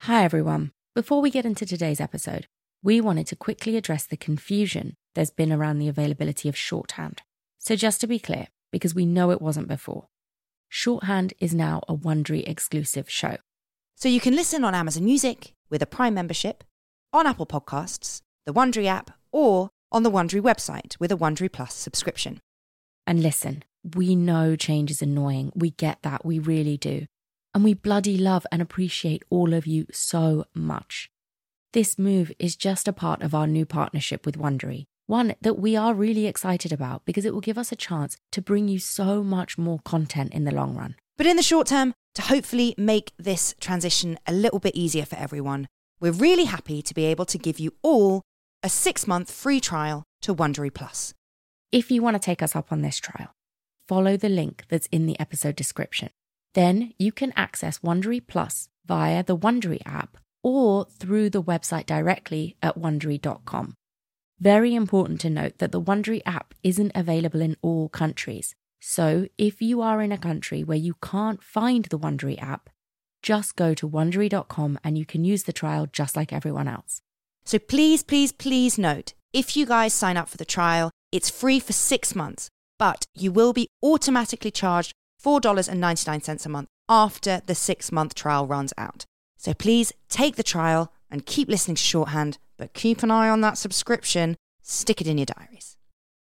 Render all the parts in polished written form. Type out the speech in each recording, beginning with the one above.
Hi everyone. Before we get into today's episode, we wanted to quickly address the confusion there's been around the availability of Shorthand. So just to be clear, because we know it wasn't before, Shorthand is now a Wondery exclusive show. So you can listen on Amazon Music with a Prime membership, on Apple Podcasts, the Wondery app, or on the Wondery website with a Wondery Plus subscription. And listen, we know change is annoying. We get that. We really do. And we bloody love and appreciate all of you so much. This move is just a part of our new partnership with Wondery, one that we are really excited about because it will give us a chance to bring you so much more content in the long run. But in the short term, to hopefully make this transition a little bit easier for everyone, we're really happy to be able to give you all a 6-month free trial to Wondery Plus. If you want to take us up on this trial, follow the link that's in the episode description. Then you can access Wondery Plus via the Wondery app or through the website directly at wondery.com. Very important to note that the Wondery app isn't available in all countries. So if you are in a country where you can't find the Wondery app, just go to wondery.com and you can use the trial just like everyone else. So please, please, please note, if you guys sign up for the trial, it's free for 6 months, but you will be automatically charged $4.99 a month after the 6-month trial runs out. So please take the trial and keep listening to Shorthand, but keep an eye on that subscription. Stick it in your diaries.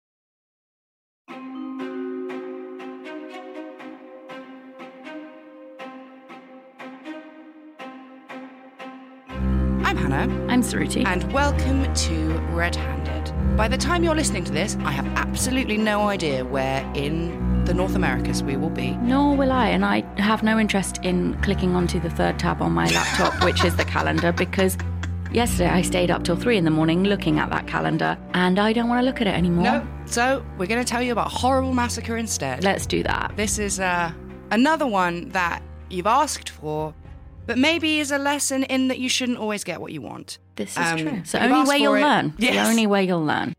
I'm Hannah. I'm Saruti. And welcome to Red Handed. By the time you're listening to this, I have absolutely no idea where in the North Americas we will be. Nor will I, and I have no interest in clicking onto the third tab on my laptop, which is the calendar, because yesterday I stayed up till 3 a.m. looking at that calendar, and I don't want to look at it anymore. No, so we're going to tell you about Horrible Massacre instead. Let's do that. This is another one that you've asked for, but maybe is a lesson in that you shouldn't always get what you want. This is true. So you've only way you'll it. learn. Yes. The only way you'll learn.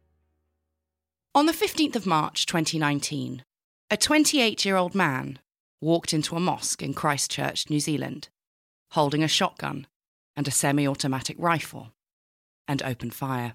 On the 15th of March 2019, a 28-year-old man walked into a mosque in Christchurch, New Zealand, holding a shotgun and a semi-automatic rifle, and opened fire.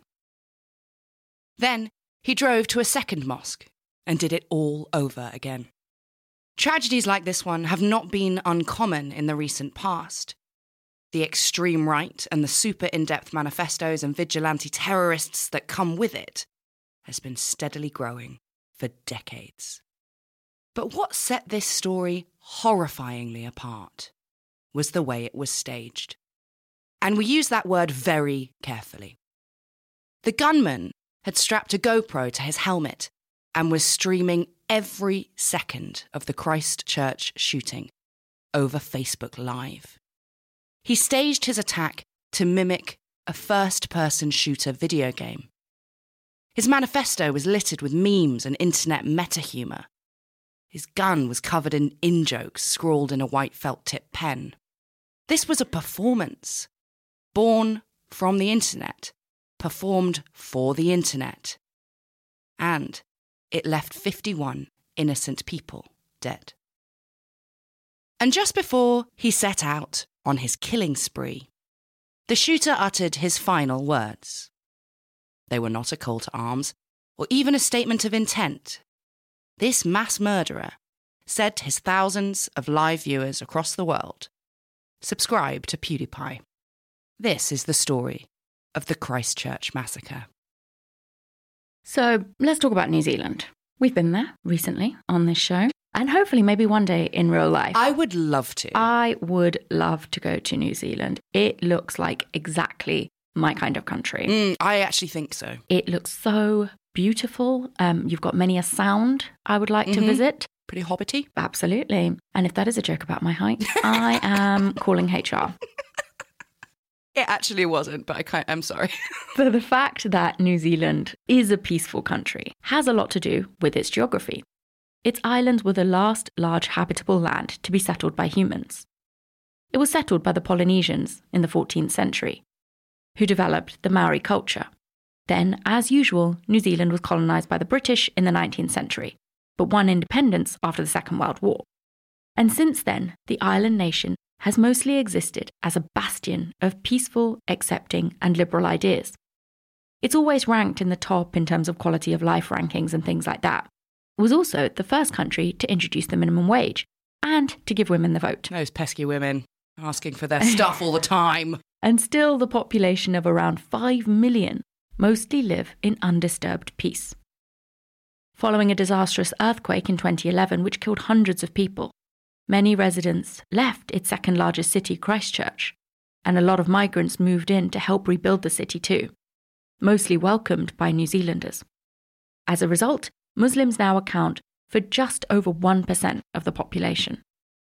Then he drove to a second mosque and did it all over again. Tragedies like this one have not been uncommon in the recent past. The extreme right and the super in-depth manifestos and vigilante terrorists that come with it has been steadily growing for decades. But what set this story horrifyingly apart was the way it was staged. And we use that word very carefully. The gunman had strapped a GoPro to his helmet and was streaming every second of the Christchurch shooting over Facebook Live. He staged his attack to mimic a first-person shooter video game. His manifesto was littered with memes and internet meta-humor. His gun was covered in in-jokes scrawled in a white felt-tip pen. This was a performance, born from the internet, performed for the internet. And it left 51 innocent people dead. And just before he set out on his killing spree, the shooter uttered his final words. They were not a call to arms, or even a statement of intent. This mass murderer said to his thousands of live viewers across the world, subscribe to PewDiePie. This is the story of the Christchurch massacre. So let's talk about New Zealand. We've been there recently on this show, and hopefully maybe one day in real life. I would love to. I would love to go to New Zealand. It looks like exactly my kind of country. I actually think so. It looks so beautiful. You've got many a sound I would like to visit. Pretty hobbity. Absolutely. And if that is a joke about my height, I am calling HR. It actually wasn't, but I'm sorry. So the fact that New Zealand is a peaceful country has a lot to do with its geography. Its islands were the last large habitable land to be settled by humans. It was settled by the Polynesians in the 14th century, who developed the Maori culture. Then, as usual, New Zealand was colonised by the British in the 19th century, but won independence after the Second World War. And since then, the island nation has mostly existed as a bastion of peaceful, accepting, and liberal ideas. It's always ranked in the top in terms of quality of life rankings and things like that. It was also the first country to introduce the minimum wage and to give women the vote. Those pesky women asking for their stuff all the time. And still, the population of around 5 million mostly live in undisturbed peace. Following a disastrous earthquake in 2011, which killed hundreds of people, many residents left its second largest city, Christchurch, and a lot of migrants moved in to help rebuild the city too, mostly welcomed by New Zealanders. As a result, Muslims now account for just over 1% of the population.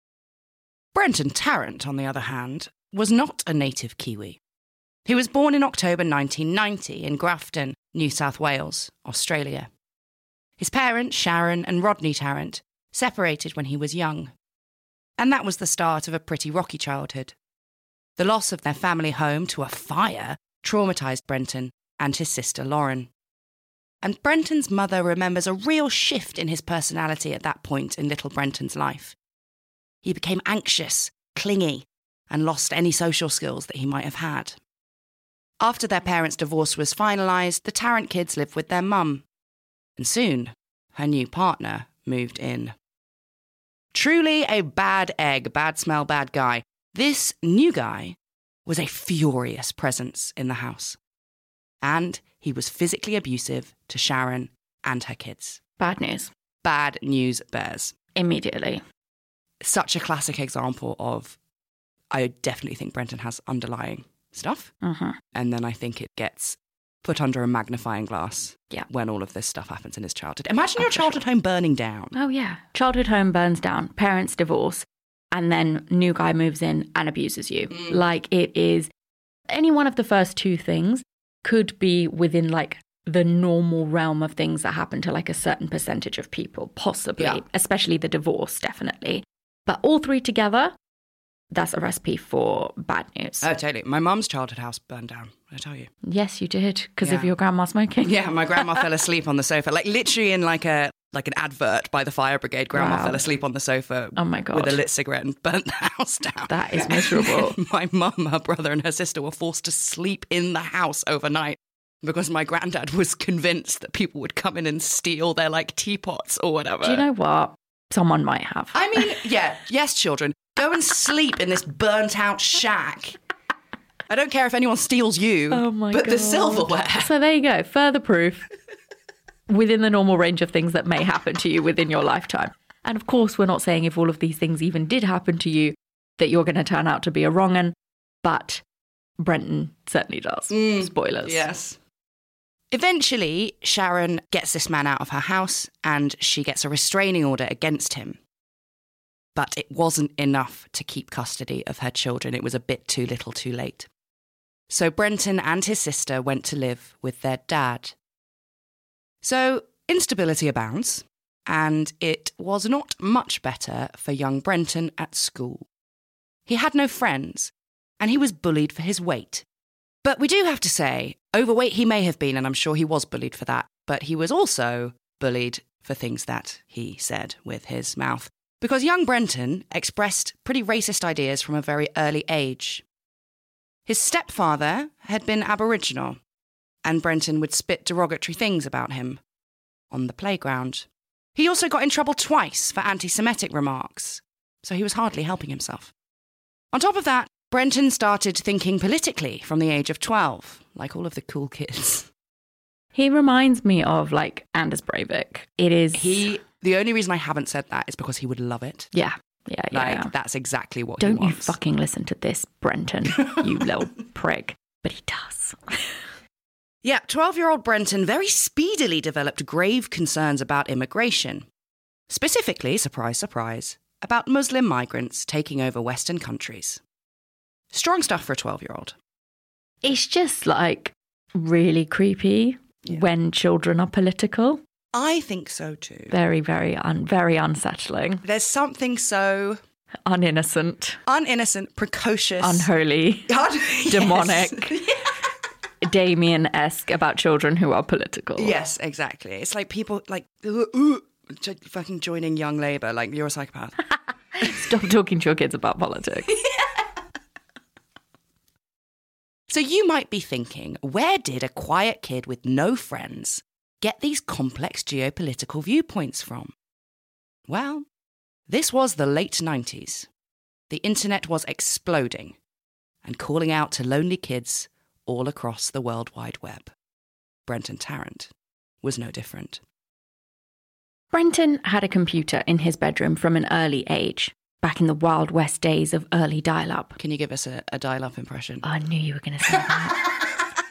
Brenton Tarrant, on the other hand, was not a native Kiwi. He was born in October 1990 in Grafton, New South Wales, Australia. His parents, Sharon and Rodney Tarrant, separated when he was young. And that was the start of a pretty rocky childhood. The loss of their family home to a fire traumatised Brenton and his sister Lauren. And Brenton's mother remembers a real shift in his personality at that point in little Brenton's life. He became anxious, clingy, and lost any social skills that he might have had. After their parents' divorce was finalised, the Tarrant kids lived with their mum. And soon, her new partner moved in. Truly a bad egg, bad smell, bad guy. This new guy was a furious presence in the house. And he was physically abusive to Sharon and her kids. Bad news. Bad news bears. Immediately. Such a classic example of, I definitely think Brenton has underlying stuff. Uh-huh. And then I think it gets put under a magnifying glass when all of this stuff happens in his childhood. Imagine your childhood home burning down. Oh, yeah. Childhood home burns down, parents divorce, and then new guy moves in and abuses you. Like, it is, any one of the first two things could be within, like, the normal realm of things that happen to, like, a certain percentage of people, possibly, especially the divorce, definitely. But all three together, that's a recipe for bad news. Oh, totally. My mum's childhood house burned down, I tell you. Yes, you did, because of your grandma smoking. Yeah, my grandma fell asleep on the sofa, like literally in like an advert by the fire brigade. Grandma fell asleep on the sofa with a lit cigarette and burnt the house down. That is miserable. My mum, her brother and her sister were forced to sleep in the house overnight because my granddad was convinced that people would come in and steal their like teapots or whatever. Do you know what? Someone might have. I mean, yes, children. Go and sleep in this burnt-out shack. I don't care if anyone steals you, but the silverware. So there you go. Further proof within the normal range of things that may happen to you within your lifetime. And of course, we're not saying if all of these things even did happen to you that you're going to turn out to be a wrong un, but Brenton certainly does. Spoilers. Yes. Eventually, Sharon gets this man out of her house and she gets a restraining order against him. But it wasn't enough to keep custody of her children. It was a bit too little too late. So Brenton and his sister went to live with their dad. So instability abounds, and it was not much better for young Brenton at school. He had no friends, and he was bullied for his weight. But we do have to say, overweight he may have been, and I'm sure he was bullied for that, but he was also bullied for things that he said with his mouth. Because young Brenton expressed pretty racist ideas from a very early age. His stepfather had been Aboriginal, and Brenton would spit derogatory things about him on the playground. He also got in trouble twice for anti-Semitic remarks, so he was hardly helping himself. On top of that, Brenton started thinking politically from the age of 12, like all of the cool kids. He reminds me of, like, Anders Breivik. It is... The only reason I haven't said that is because he would love it. Yeah. That's exactly what he wants. Don't you fucking listen to this, Brenton, you little prig. But he does. Yeah, 12-year-old Brenton very speedily developed grave concerns about immigration. Specifically, surprise, surprise, about Muslim migrants taking over Western countries. Strong stuff for a 12-year-old. It's just, like, really creepy when children are political. I think so too. Very, very unsettling. There's something so... Uninnocent, precocious. Unholy. Demonic. Damien-esque about children who are political. Yes, exactly. It's like people, like, fucking joining Young Labour, like, you're a psychopath. Stop talking to your kids about politics. So you might be thinking, where did a quiet kid with no friends get these complex geopolitical viewpoints from? Well, this was the late 90s. The internet was exploding and calling out to lonely kids all across the World Wide Web. Brenton Tarrant was no different. Brenton had a computer in his bedroom from an early age, back in the Wild West days of early dial-up. Can you give us a dial-up impression? I knew you were going to say that.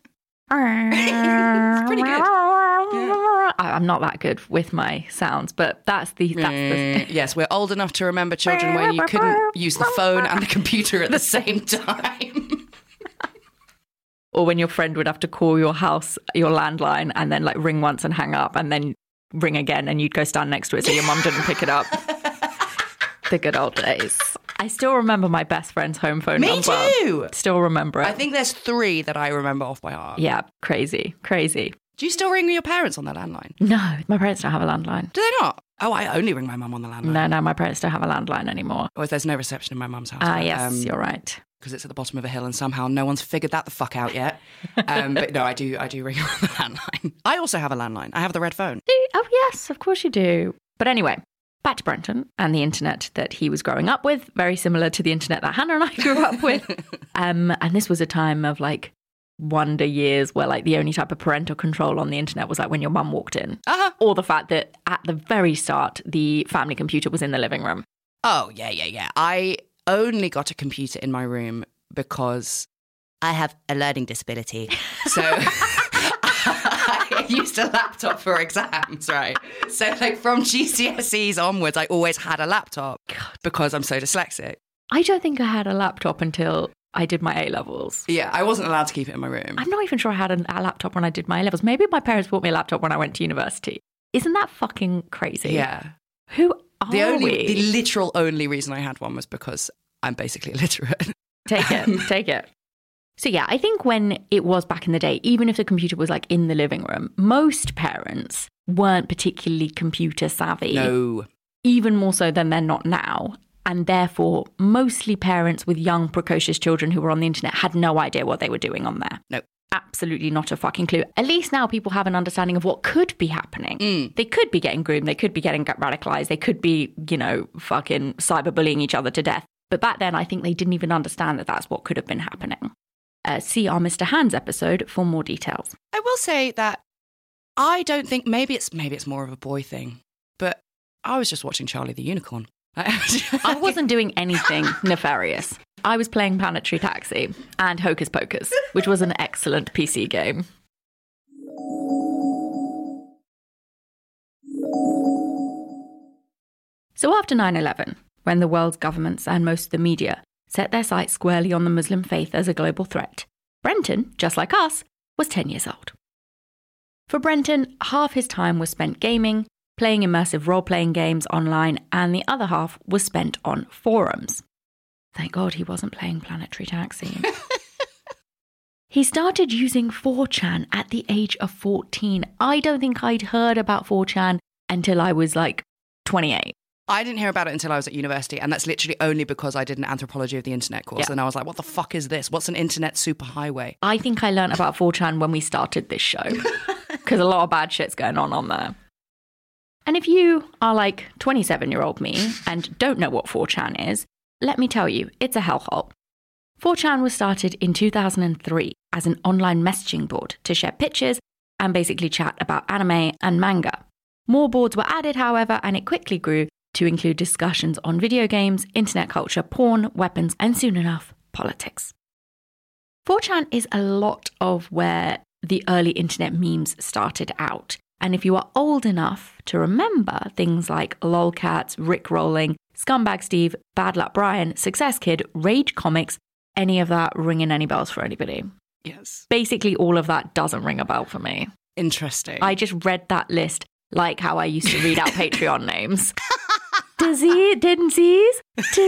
It's pretty good. Yeah. I'm not that good with my sounds, but that's the... Yes, we're old enough to remember children when you couldn't use the phone and the computer at the same time. Or when your friend would have to call your house, your landline, and then like ring once and hang up, and then ring again, and you'd go stand next to it so your mum didn't pick it up. The good old days. I still remember my best friend's home phone number. Me too! Still remember it. I think there's 3 that I remember off by heart. Yeah, crazy. Do you still ring your parents on their landline? No, my parents don't have a landline. Do they not? Oh, I only ring my mum on the landline. No, my parents don't have a landline anymore. Or there's no reception in my mum's house. Yes, you're right. Because it's at the bottom of a hill and somehow no one's figured that the fuck out yet. But no, I do ring on the landline. I also have a landline. I have the red phone. Oh, yes, of course you do. But anyway, back to Brenton and the internet that he was growing up with, very similar to the internet that Hannah and I grew up with. And this was a time of like wonder years where like the only type of parental control on the internet was like when your mum walked in. Uh-huh. Or the fact that at the very start, the family computer was in the living room. Oh, yeah. I only got a computer in my room because I have a learning disability. So I used a laptop for exams, right? So like from GCSEs onwards, I always had a laptop because I'm so dyslexic. I don't think I had a laptop until I did my A-levels. Yeah, I wasn't allowed to keep it in my room. I'm not even sure I had a laptop when I did my A-levels. Maybe my parents bought me a laptop when I went to university. Isn't that fucking crazy? Yeah. Who are The literal only reason I had one was because I'm basically illiterate. Take it. So yeah, I think when it was back in the day, even if the computer was like in the living room, most parents weren't particularly computer savvy. No. Even more so than they're not now. And therefore, mostly parents with young, precocious children who were on the internet had no idea what they were doing on there. No. Absolutely not a fucking clue. At least now people have an understanding of what could be happening. They could be getting groomed. They could be getting radicalized. They could be, fucking cyberbullying each other to death. But back then, I think they didn't even understand that that's what could have been happening. See our Mr. Hands episode for more details. I will say that I don't think, maybe it's more of a boy thing, but I was just watching Charlie the Unicorn. I wasn't doing anything nefarious. I was playing Planetary Taxi and Hocus Pocus, which was an excellent PC game. So after 9/11, when the world's governments and most of the media set their sights squarely on the Muslim faith as a global threat, Brenton, just like us, was 10 years old. For Brenton, half his time was spent gaming, playing immersive role-playing games online, and the other half was spent on forums. Thank God he wasn't playing Planetary Taxi. He started using 4chan at the age of 14. I don't think I'd heard about 4chan until I was like 28. I didn't hear about it until I was at university, and that's literally only because I did an anthropology of the internet course. Yeah. And I was like, what the fuck is this? What's an internet superhighway? I think I learned about 4chan when we started this show, because a lot of bad shit's going on there. And if you are like 27-year-old me and don't know what 4chan is, let me tell you, it's a hellhole. 4chan was started in 2003 as an online messaging board to share pictures and basically chat about anime and manga. More boards were added, however, and it quickly grew to include discussions on video games, internet culture, porn, weapons, and soon enough, politics. 4chan is a lot of where the early internet memes started out. And if you are old enough to remember things like lolcats, rickrolling, Scumbag Steve, Bad Luck Brian, Success Kid, Rage Comics, any of that ringing any bells for anybody? Yes. Basically, all of that doesn't ring a bell for me. Interesting. I just read that list like how I used to read out Patreon names. Denise.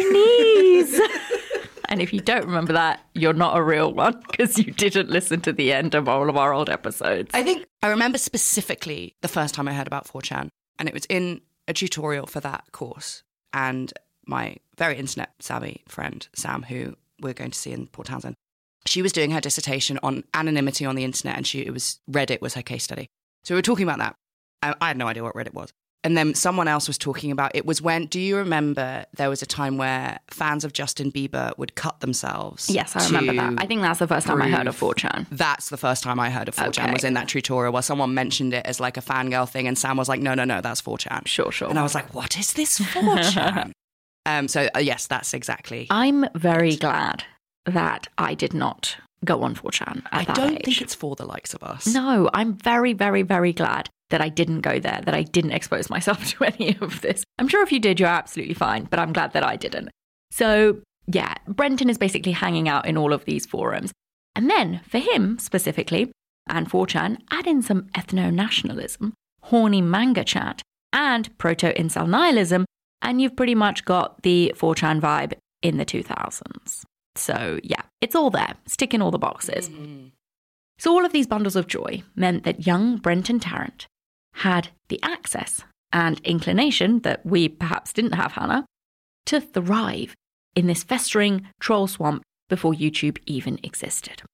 And if you don't remember that, you're not a real one because you didn't listen to the end of all of our old episodes. I think I remember specifically the first time I heard about 4chan, and it was in a tutorial for that course. And my very internet savvy friend, Sam, who we're going to see in Port Townsend, She was doing her dissertation on anonymity on the internet, and Reddit was her case study. So we were talking about that. I had no idea what Reddit was. And then someone else was talking about, it was when, do you remember there was a time where fans of Justin Bieber would cut themselves? Yes, I remember that. I think that's the first time I heard of 4chan. That's the first time I heard of 4chan, was in that tutorial where someone mentioned it as like a fangirl thing, and Sam was like, no, that's 4chan. Sure. And I was like, what is this 4chan? Yes, that's exactly. I'm very glad that I did not go on 4chan at that I don't age. think it's for the likes of us. No, I'm very, very, very glad that I didn't go there, that I didn't expose myself to any of this. I'm sure if you did, you're absolutely fine, but I'm glad that I didn't. So, yeah, Brenton is basically hanging out in all of these forums. And then, for him specifically, and 4chan, add in some ethno-nationalism, horny manga chat, and proto-incel nihilism, and you've pretty much got the 4chan vibe in the 2000s. So, yeah, it's all there, ticking all the boxes. Mm-hmm. So all of these bundles of joy meant that young Brenton Tarrant had the access and inclination that we perhaps didn't have, Hannah, to thrive in this festering troll swamp before YouTube even existed.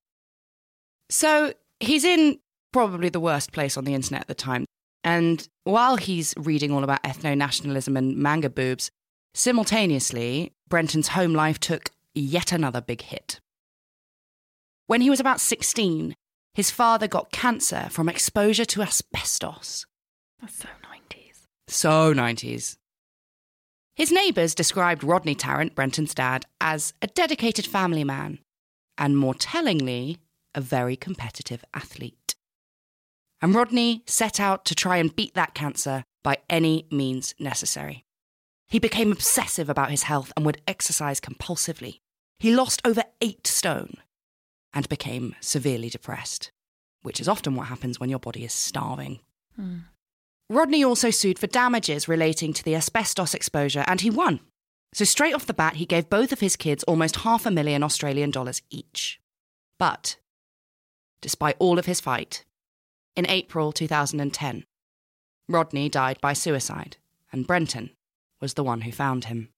So he's in probably the worst place on the internet at the time. And while he's reading all about ethno-nationalism and manga boobs, simultaneously, Brenton's home life took yet another big hit. When he was about 16, his father got cancer from exposure to asbestos. That's so 90s. So 90s. His neighbours described Rodney Tarrant, Brenton's dad, as a dedicated family man, and more tellingly, a very competitive athlete. And Rodney set out to try and beat that cancer by any means necessary. He became obsessive about his health and would exercise compulsively. He lost over 8 stone and became severely depressed, which is often what happens when your body is starving. Rodney also sued for damages relating to the asbestos exposure, and he won. So straight off the bat, he gave both of his kids almost $500,000 Australian dollars each. But, despite all of his fight, in April 2010, Rodney died by suicide, and Brenton was the one who found him.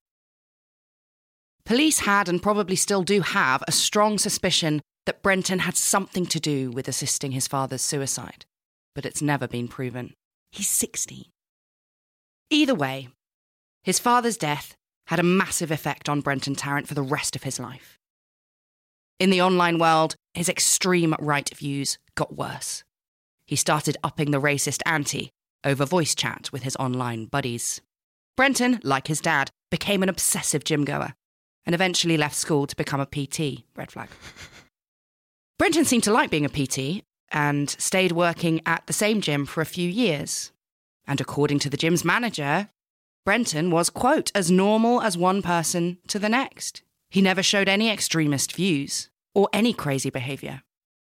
Police had, and probably still do have, a strong suspicion that Brenton had something to do with assisting his father's suicide, but it's never been proven. He's 16. Either way, his father's death had a massive effect on Brenton Tarrant for the rest of his life. In the online world, his extreme right views got worse. He started upping the racist ante over voice chat with his online buddies. Brenton, like his dad, became an obsessive gym goer and eventually left school to become a PT. Red flag. Brenton seemed to like being a PT and stayed working at the same gym for a few years. And according to the gym's manager, Brenton was, quote, as normal as one person to the next. He never showed any extremist views or any crazy behaviour.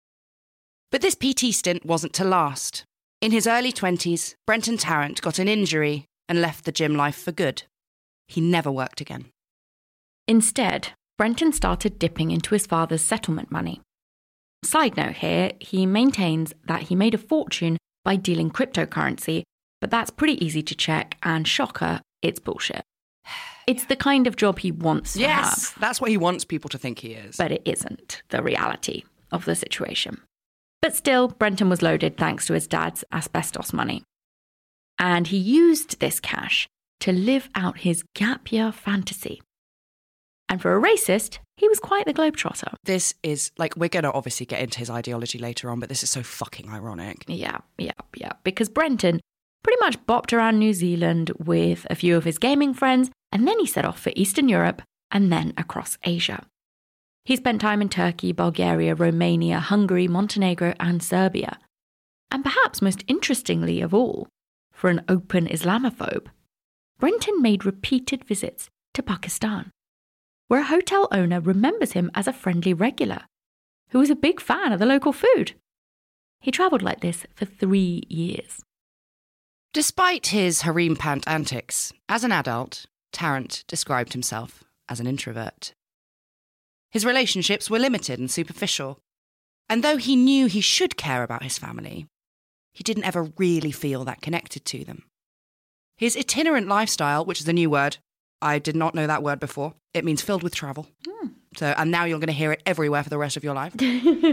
But this PT stint wasn't to last. In his early 20s, Brenton Tarrant got an injury and left the gym life for good. He never worked again. Instead, Brenton started dipping into his father's settlement money. Side note here, he maintains that he made a fortune by dealing cryptocurrency, but that's pretty easy to check, and shocker, it's bullshit. It's the kind of job he wants to have. Yes, that's what he wants people to think he is. But it isn't the reality of the situation. But still, Brenton was loaded thanks to his dad's asbestos money. And he used this cash to live out his gap year fantasy. And for a racist, he was quite the globetrotter. This is, we're going to obviously get into his ideology later on, but this is so fucking ironic. Yeah. Because Brenton pretty much bopped around New Zealand with a few of his gaming friends, and then he set off for Eastern Europe and then across Asia. He spent time in Turkey, Bulgaria, Romania, Hungary, Montenegro, and Serbia. And perhaps most interestingly of all, for an open Islamophobe, Brenton made repeated visits to Pakistan, where a hotel owner remembers him as a friendly regular, who was a big fan of the local food. He travelled like this for 3 years. Despite his harem pant antics, as an adult, Tarrant described himself as an introvert. His relationships were limited and superficial, and though he knew he should care about his family, he didn't ever really feel that connected to them. His itinerant lifestyle, which is a new word, I did not know that word before. It means filled with travel. So, and now you're going to hear it everywhere for the rest of your life.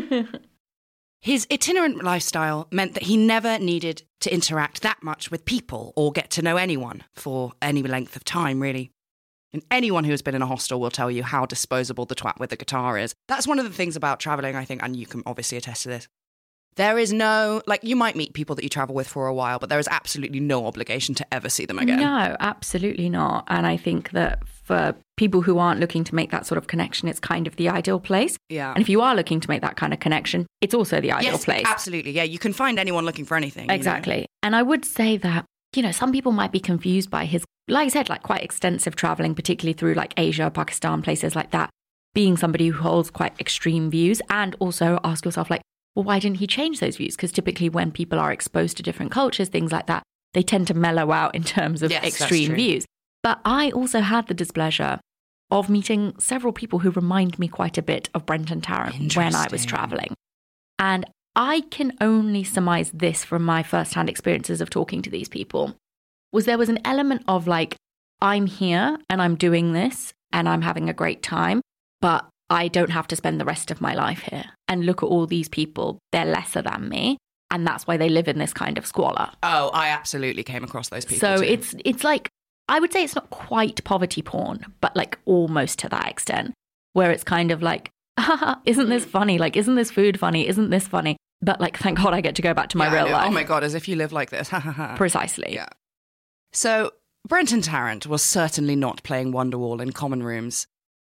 His itinerant lifestyle meant that he never needed to interact that much with people or get to know anyone for any length of time, really. And anyone who has been in a hostel will tell you how disposable the twat with the guitar is. That's one of the things about travelling, I think, and you can obviously attest to this. There is no, like, you might meet people that you travel with for a while, but there is absolutely no obligation to ever see them again. No, absolutely not. And I think that for people who aren't looking to make that sort of connection, it's kind of the ideal place. Yeah. And if you are looking to make that kind of connection, it's also the ideal place. Absolutely. Yeah, you can find anyone looking for anything. Exactly. You know? And I would say that, you know, some people might be confused by his, like I said, like quite extensive traveling, particularly through like Asia, Pakistan, places like that, being somebody who holds quite extreme views, and also ask yourself like, well, why didn't he change those views? Because typically when people are exposed to different cultures, things like that, they tend to mellow out in terms of extreme views. But I also had the displeasure of meeting several people who remind me quite a bit of Brenton Tarrant when I was traveling. And I can only surmise this from my firsthand experiences of talking to these people, was there was an element of like, I'm here and I'm doing this and I'm having a great time, but I don't have to spend the rest of my life here. And look at all these people, they're lesser than me. And that's why they live in this kind of squalor. Oh, I absolutely came across those people So too. it's like, I would say it's not quite poverty porn, but like almost to that extent, where it's kind of like, isn't this funny? Like, isn't this food funny? Isn't this funny? But like, thank God I get to go back to my real life. Oh my God, as if you live like this. Precisely. Yeah. So Brenton Tarrant was certainly not playing Wonderwall in common rooms.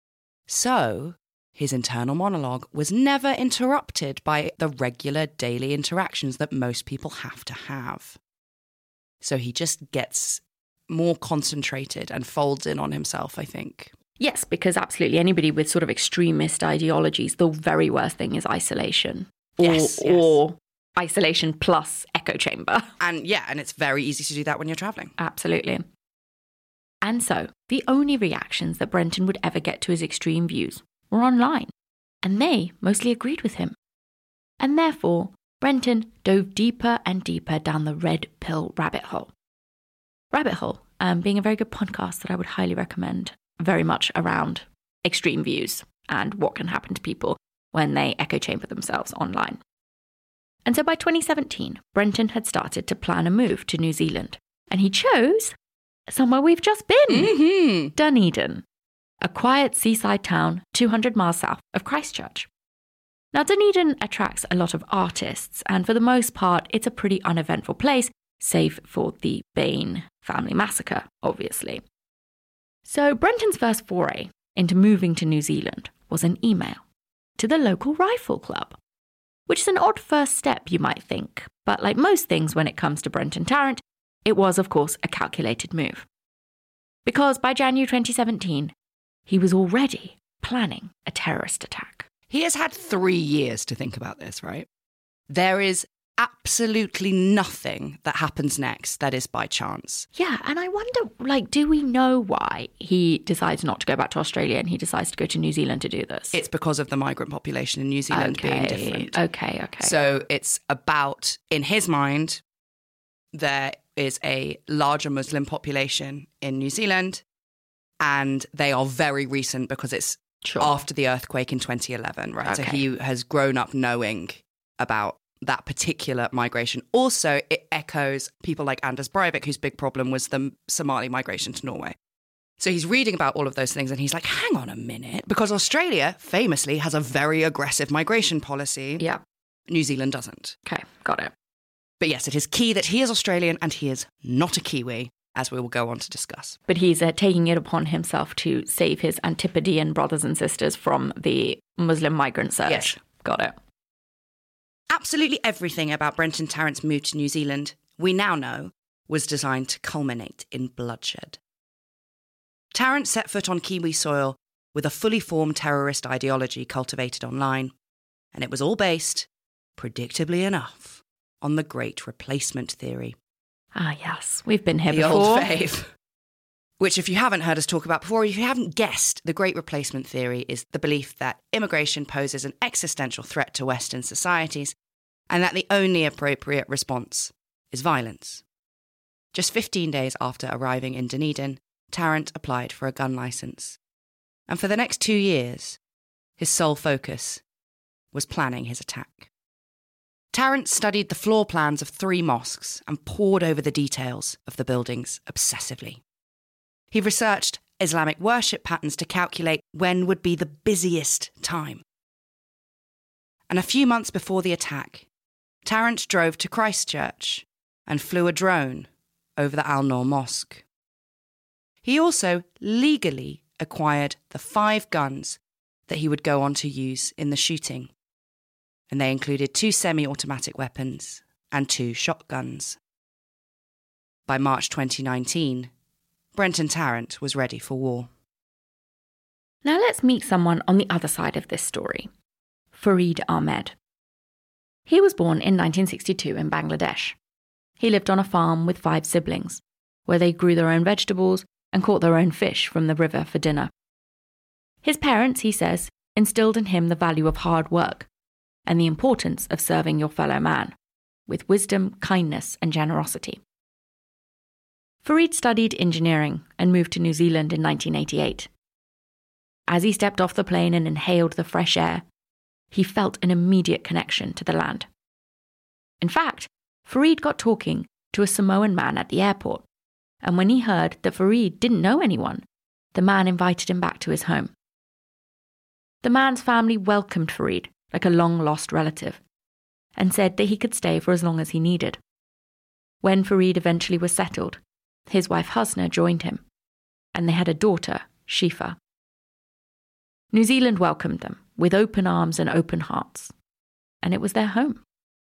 So his internal monologue was never interrupted by the regular daily interactions that most people have to have. So he just gets more concentrated and folds in on himself, I think. Yes, because absolutely anybody with sort of extremist ideologies, the very worst thing is isolation. Or isolation plus echo chamber. And yeah, and it's very easy to do that when you're traveling. Absolutely. And so the only reactions that Brenton would ever get to his extreme views were online, and they mostly agreed with him. And therefore, Brenton dove deeper and deeper down the red pill rabbit hole. Rabbit Hole being a very good podcast that I would highly recommend, very much around extreme views and what can happen to people when they echo chamber themselves online. And so by 2017, Brenton had started to plan a move to New Zealand, and he chose somewhere we've just been, Dunedin, a quiet seaside town 200 miles south of Christchurch. Now, Dunedin attracts a lot of artists, and for the most part, it's a pretty uneventful place, save for the Bain family massacre, obviously. So Brenton's first foray into moving to New Zealand was an email to the local rifle club, which is an odd first step, you might think. But like most things when it comes to Brenton Tarrant, it was, of course, a calculated move. Because by January 2017, he was already planning a terrorist attack. He has had 3 years to think about this, right? There is absolutely nothing that happens next that is by chance. Yeah, and I wonder, like, do we know why he decides not to go back to Australia and he decides to go to New Zealand to do this? It's because of the migrant population in New Zealand being different. Okay. So it's about, in his mind, there is a larger Muslim population in New Zealand, and they are very recent because it's after the earthquake in 2011, right? Okay. So he has grown up knowing about that particular migration. Also, it echoes people like Anders Breivik, whose big problem was the Somali migration to Norway. So he's reading about all of those things and he's like, hang on a minute, because Australia famously has a very aggressive migration policy. Yeah. New Zealand doesn't. Okay, got it. But yes, it is key that he is Australian and he is not a Kiwi, as we will go on to discuss. But he's taking it upon himself to save his Antipodean brothers and sisters from the Muslim migrant surge. Yes. Got it. Absolutely everything about Brenton Tarrant's move to New Zealand, we now know, was designed to culminate in bloodshed. Tarrant set foot on Kiwi soil with a fully formed terrorist ideology cultivated online, and it was all based, predictably enough, on the Great Replacement Theory. Ah, yes. We've been here The before. old fave. Which, if you haven't heard us talk about before, if you haven't guessed, the Great Replacement Theory is the belief that immigration poses an existential threat to Western societies and that the only appropriate response is violence. Just 15 days after arriving in Dunedin, Tarrant applied for a gun licence. And for the next 2 years, his sole focus was planning his attack. Tarrant studied the floor plans of 3 mosques and pored over the details of the buildings obsessively. He researched Islamic worship patterns to calculate when would be the busiest time. And a few months before the attack, Tarrant drove to Christchurch and flew a drone over the Al-Noor Mosque. He also legally acquired the 5 guns that he would go on to use in the shooting, and they included 2 semi-automatic weapons and 2 shotguns. By March 2019, Brenton Tarrant was ready for war. Now let's meet someone on the other side of this story, Farid Ahmed. He was born in 1962 in Bangladesh. He lived on a farm with 5 siblings, where they grew their own vegetables and caught their own fish from the river for dinner. His parents, he says, instilled in him the value of hard work and the importance of serving your fellow man, with wisdom, kindness, and generosity. Farid studied engineering and moved to New Zealand in 1988. As he stepped off the plane and inhaled the fresh air, he felt an immediate connection to the land. In fact, Farid got talking to a Samoan man at the airport, and when he heard that Farid didn't know anyone, the man invited him back to his home. The man's family welcomed Farid like a long-lost relative and said that he could stay for as long as he needed. When Farid eventually was settled, his wife Husna joined him, and they had a daughter, Shifa. New Zealand welcomed them with open arms and open hearts, and it was their home.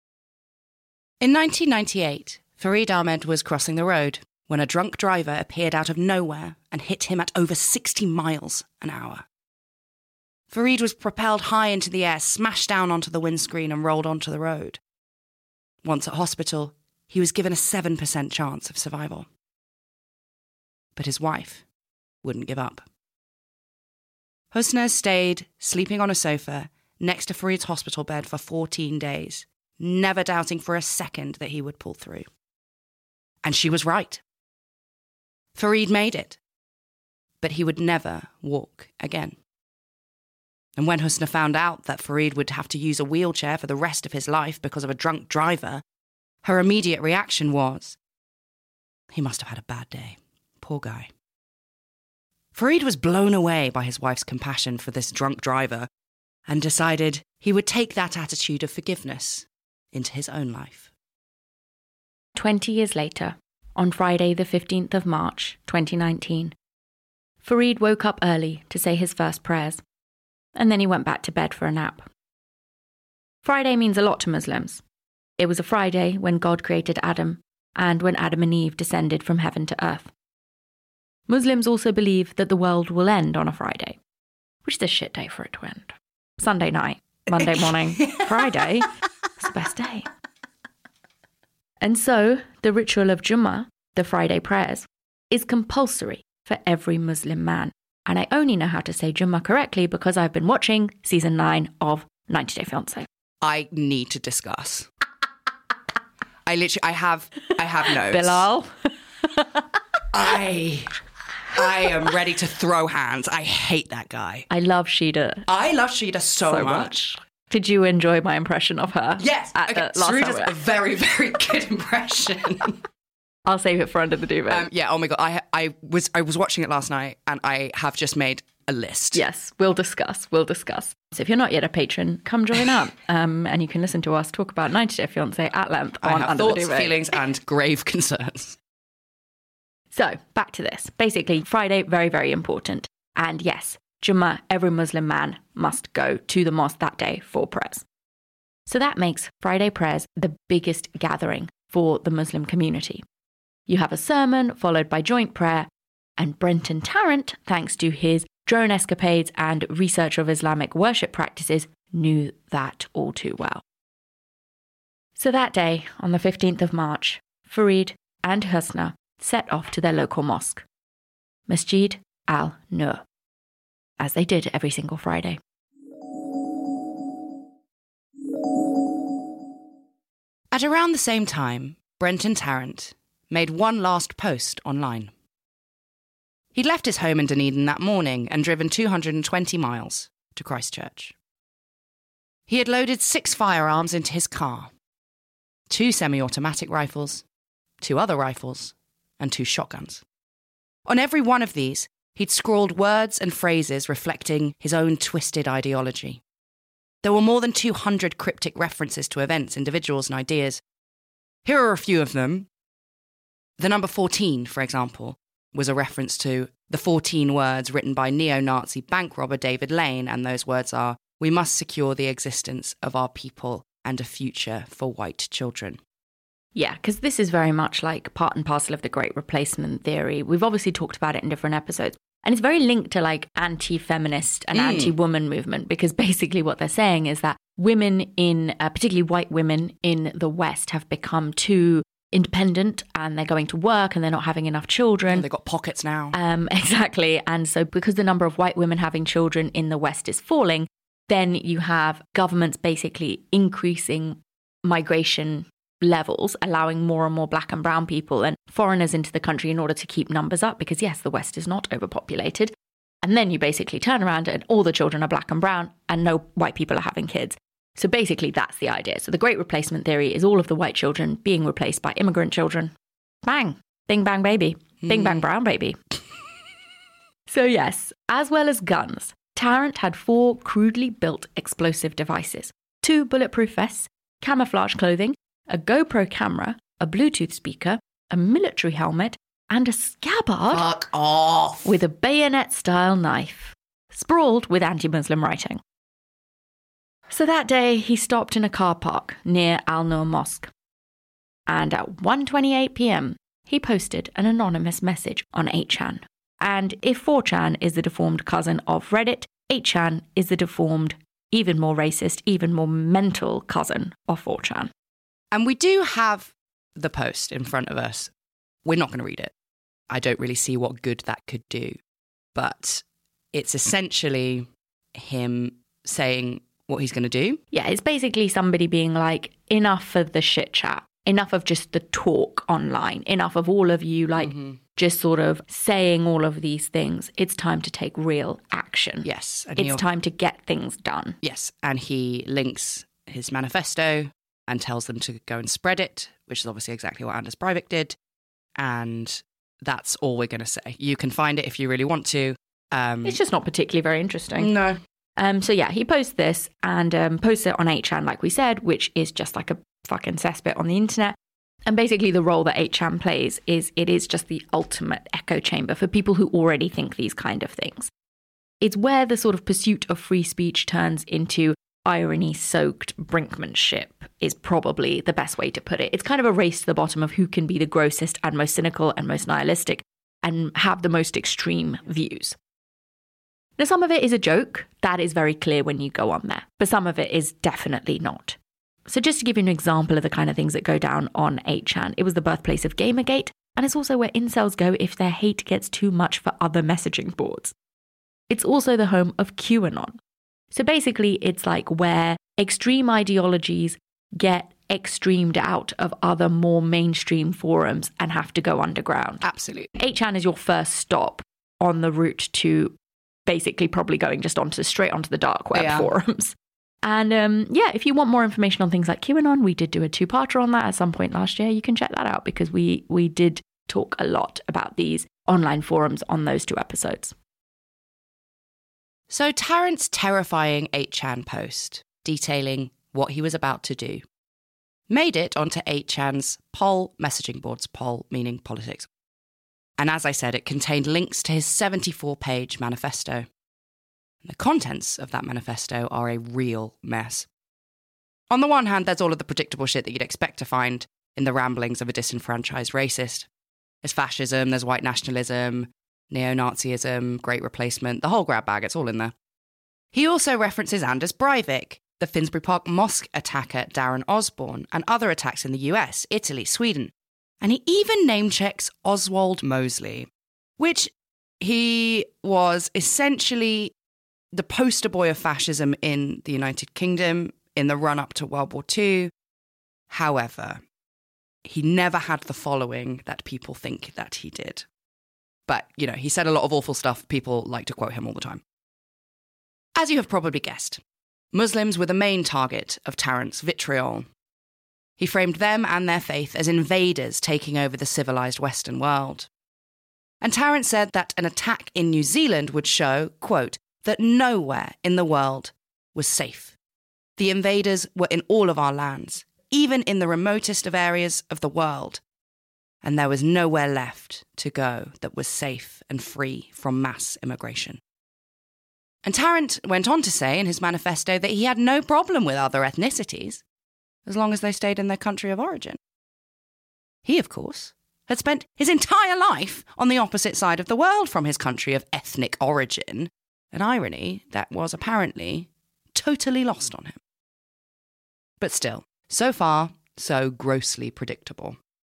In 1998, Farid Ahmed was crossing the road when a drunk driver appeared out of nowhere and hit him at over 60 miles an hour. Farid was propelled high into the air, smashed down onto the windscreen and rolled onto the road. Once at hospital, he was given a 7% chance of survival. But his wife wouldn't give up. Husna stayed sleeping on a sofa next to Farid's hospital bed for 14 days, never doubting for a second that he would pull through. And she was right. Farid made it, but he would never walk again. And when Husna found out that Farid would have to use a wheelchair for the rest of his life because of a drunk driver, her immediate reaction was, he must have had a bad day. Poor guy. Farid was blown away by his wife's compassion for this drunk driver and decided he would take that attitude of forgiveness into his own life. 20 years later, on Friday the 15th of March, 2019, Farid woke up early to say his first prayers, and then he went back to bed for a nap. Friday means a lot to Muslims. It was a Friday when God created Adam, and when Adam and Eve descended from heaven to earth. Muslims also believe that the world will end on a Friday, which is a shit day for it to end. Sunday night, Monday morning, Friday, it's the best day. And so, the ritual of Jummah, the Friday prayers, is compulsory for every Muslim man. And I only know how to say Jummah correctly because I've been watching season 9 of 90 Day Fiancé. I need to discuss. I have notes. Bilal. I am ready to throw hands. I hate that guy. I love Sheeda. I love Sheeda so much. Did you enjoy my impression of her? Yes. Saruda's a very, very good impression. I'll save it for under the duvet. Oh my God. I was watching it last night and I have just made a list. Yes, we'll discuss. So if you're not yet a patron, come join up. And you can listen to us talk about 90 Day Fiancé at length on I have Under thoughts, the Duvet. feelings and grave concerns. So, back to this. Basically, Friday, very, very important. And yes, Jummah, every Muslim man must go to the mosque that day for prayers. So that makes Friday prayers the biggest gathering for the Muslim community. You have a sermon followed by joint prayer, and Brenton Tarrant, thanks to his drone escapades and research of Islamic worship practices, knew that all too well. So that day, on the 15th of March, Farid and Husna set off to their local mosque, Masjid Al-Nur, as they did every single Friday. At around the same time, Brenton Tarrant made one last post online. He'd left his home in Dunedin that morning and driven 220 miles to Christchurch. He had loaded 6 firearms into his car, 2 semi-automatic rifles, 2 other rifles, and 2 shotguns. On every one of these, he'd scrawled words and phrases reflecting his own twisted ideology. There were more than 200 cryptic references to events, individuals, and ideas. Here are a few of them. The number 14, for example, was a reference to the 14 words written by neo-Nazi bank robber David Lane, and those words are, "We must secure the existence of our people and a future for white children." Yeah, because this is very much like part and parcel of the Great Replacement theory. We've obviously talked about it in different episodes. And it's very linked to like anti-feminist and anti-woman movement, because basically what they're saying is that women in, particularly white women in the West, have become too independent and they're going to work and they're not having enough children. They've got pockets now. Exactly. And so because the number of white women having children in the West is falling, then you have governments basically increasing migration levels, allowing more and more black and brown people and foreigners into the country in order to keep numbers up, because yes, the West is not overpopulated. And then you basically turn around and all the children are black and brown and no white people are having kids. So basically that's the idea. So the Great Replacement theory is all of the white children being replaced by immigrant children. Bang. Bing bang baby. Bing bang brown baby. So yes, as well as guns, Tarrant had 4 crudely built explosive devices, 2 bulletproof vests, camouflage clothing, a GoPro camera, a Bluetooth speaker, a military helmet, and a scabbard Fuck off. with a bayonet-style knife, sprawled with anti-Muslim writing. So that day, he stopped in a car park near Al-Noor Mosque. And at 1:28 p.m., he posted an anonymous message on 8chan. And if 4chan is the deformed cousin of Reddit, 8chan is the deformed, even more racist, even more mental cousin of 4chan. And we do have the post in front of us. We're not going to read it. I don't really see what good that could do. But it's essentially him saying what he's going to do. Yeah, it's basically somebody being like, enough of the shit chat, enough of just the talk online, enough of all of you like just sort of saying all of these things. It's time to take real action. Yes. And it's time to get things done. Yes. And he links his manifesto and tells them to go and spread it, which is obviously exactly what Anders Breivik did. And that's all we're going to say. You can find it if you really want to. It's just not particularly very interesting. No. So yeah, he posts this and posts it on 8chan, like we said, which is just like a fucking cesspit on the internet. And basically the role that 8chan plays is it is just the ultimate echo chamber for people who already think these kind of things. It's where the sort of pursuit of free speech turns into irony-soaked brinkmanship is probably the best way to put it. It's kind of a race to the bottom of who can be the grossest and most cynical and most nihilistic and have the most extreme views. Now, some of it is a joke. That is very clear when you go on there. But some of it is definitely not. So just to give you an example of the kind of things that go down on 8chan, it was the birthplace of Gamergate, and it's also where incels go if their hate gets too much for other messaging boards. It's also the home of QAnon. So basically, it's like where extreme ideologies get extremed out of other more mainstream forums and have to go underground. Absolutely. 8chan is your first stop on the route to basically probably going just straight onto the dark web forums. And if you want more information on things like QAnon, we did do a 2-parter on that at some point last year. You can check that out because we did talk a lot about these online forums on those 2 episodes. So Tarrant's terrifying 8chan post detailing what he was about to do made it onto 8chan's poll messaging boards, poll meaning politics. And as I said, it contained links to his 74-page manifesto. The contents of that manifesto are a real mess. On the one hand, there's all of the predictable shit that you'd expect to find in the ramblings of a disenfranchised racist. There's fascism, there's white nationalism, neo-Nazism, Great Replacement, the whole grab bag, it's all in there. He also references Anders Breivik, the Finsbury Park mosque attacker Darren Osborne, and other attacks in the US, Italy, Sweden. And he even name-checks Oswald Mosley, which he was essentially the poster boy of fascism in the United Kingdom in the run-up to World War II. However, he never had the following that people think that he did. But, he said a lot of awful stuff. People like to quote him all the time. As you have probably guessed, Muslims were the main target of Tarrant's vitriol. He framed them and their faith as invaders taking over the civilised Western world. And Tarrant said that an attack in New Zealand would show, quote, that nowhere in the world was safe. The invaders were in all of our lands, even in the remotest of areas of the world, and there was nowhere left to go that was safe and free from mass immigration. And Tarrant went on to say in his manifesto that he had no problem with other ethnicities, as long as they stayed in their country of origin. He, of course, had spent his entire life on the opposite side of the world from his country of ethnic origin, an irony that was apparently totally lost on him. But still, so far, so grossly predictable.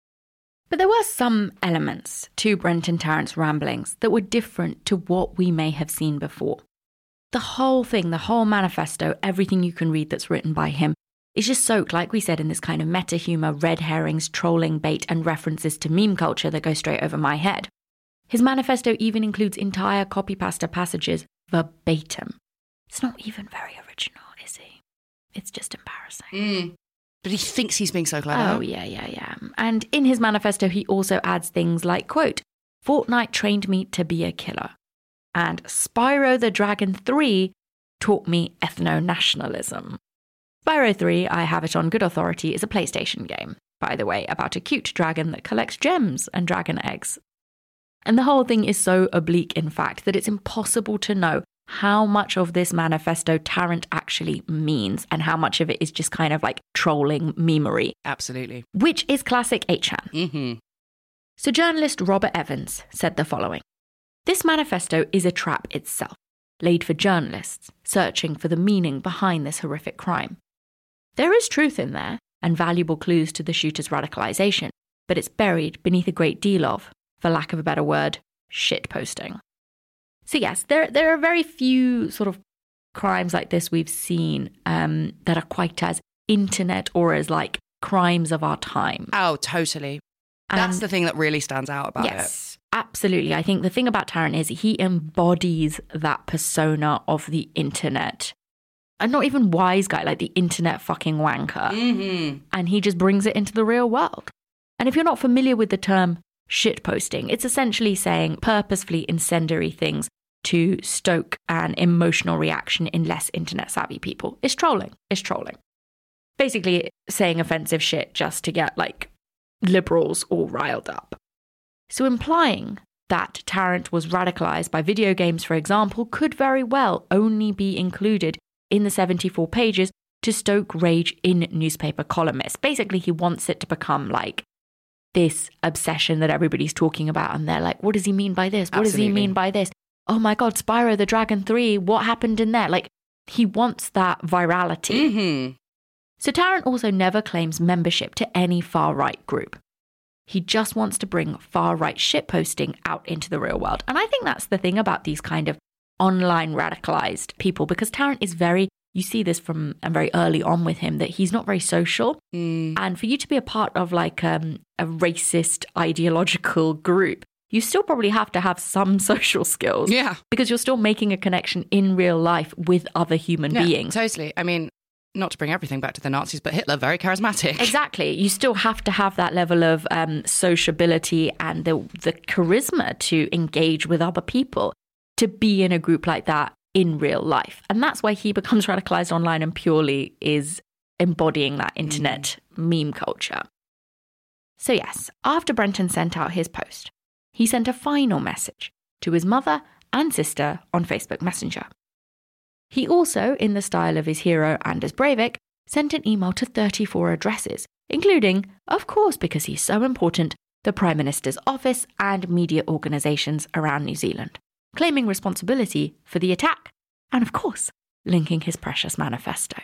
But there were some elements to Brenton Tarrant's ramblings that were different to what we may have seen before. The whole thing, the whole manifesto, everything you can read that's written by him, is just soaked, like we said, in this kind of meta-humour, red herrings, trolling bait, and references to meme culture that go straight over my head. His manifesto even includes entire copy-pasta passages verbatim. It's not even very original, is he? It's just embarrassing. But he thinks he's being so clever. Oh, yeah. And in his manifesto, he also adds things like, quote, Fortnite trained me to be a killer. And Spyro the Dragon 3 taught me ethno-nationalism. Spyro 3, I have it on good authority, is a PlayStation game, by the way, about a cute dragon that collects gems and dragon eggs. And the whole thing is so oblique, in fact, that it's impossible to know how much of this manifesto Tarrant actually means and how much of it is just kind of like trolling memery. Absolutely. Which is classic 8chan. Mm-hmm. So journalist Robert Evans said the following. This manifesto is a trap itself, laid for journalists searching for the meaning behind this horrific crime. There is truth in there and valuable clues to the shooter's radicalization, but it's buried beneath a great deal of, for lack of a better word, shitposting. So yes, there are very few sort of crimes like this we've seen that are quite as internet or as like crimes of our time. Oh, totally. That's the thing that really stands out about it. Yes, absolutely. I think the thing about Tarrant is he embodies that persona of the internet. And not even wise guy, like the internet fucking wanker. Mm-hmm. And he just brings it into the real world. And if you're not familiar with the term shitposting, it's essentially saying purposefully incendiary things to stoke an emotional reaction in less internet savvy people. It's trolling. It's trolling. Basically saying offensive shit just to get like liberals all riled up. So implying that Tarrant was radicalized by video games, for example, could very well only be included in the 74 pages to stoke rage in newspaper columnists. Basically, he wants it to become like this obsession that everybody's talking about. And they're like, what does he mean by this? What does he mean by this? Oh my God, Spyro the Dragon 3, what happened in there? Like, he wants that virality. Mm-hmm. So Tarrant also never claims membership to any far-right group. He just wants to bring far-right shitposting out into the real world. And I think that's the thing about these kind of online radicalized people, because Tarrant is very, you see this from very early on with him, that he's not very social. And for you to be a part of like a racist ideological group, you still probably have to have some social skills. Yeah. Because you're still making a connection in real life with other human beings. Totally. I mean, not to bring everything back to the Nazis, but Hitler, very charismatic. Exactly. You still have to have that level of sociability and the charisma to engage with other people to be in a group like that in real life. And that's why he becomes radicalized online and purely is embodying that internet meme culture. So yes, after Brenton sent out his post, he sent a final message to his mother and sister on Facebook Messenger. He also, in the style of his hero Anders Breivik, sent an email to 34 addresses, including, of course because he's so important, the Prime Minister's office and media organisations around New Zealand, claiming responsibility for the attack and, of course, linking his precious manifesto.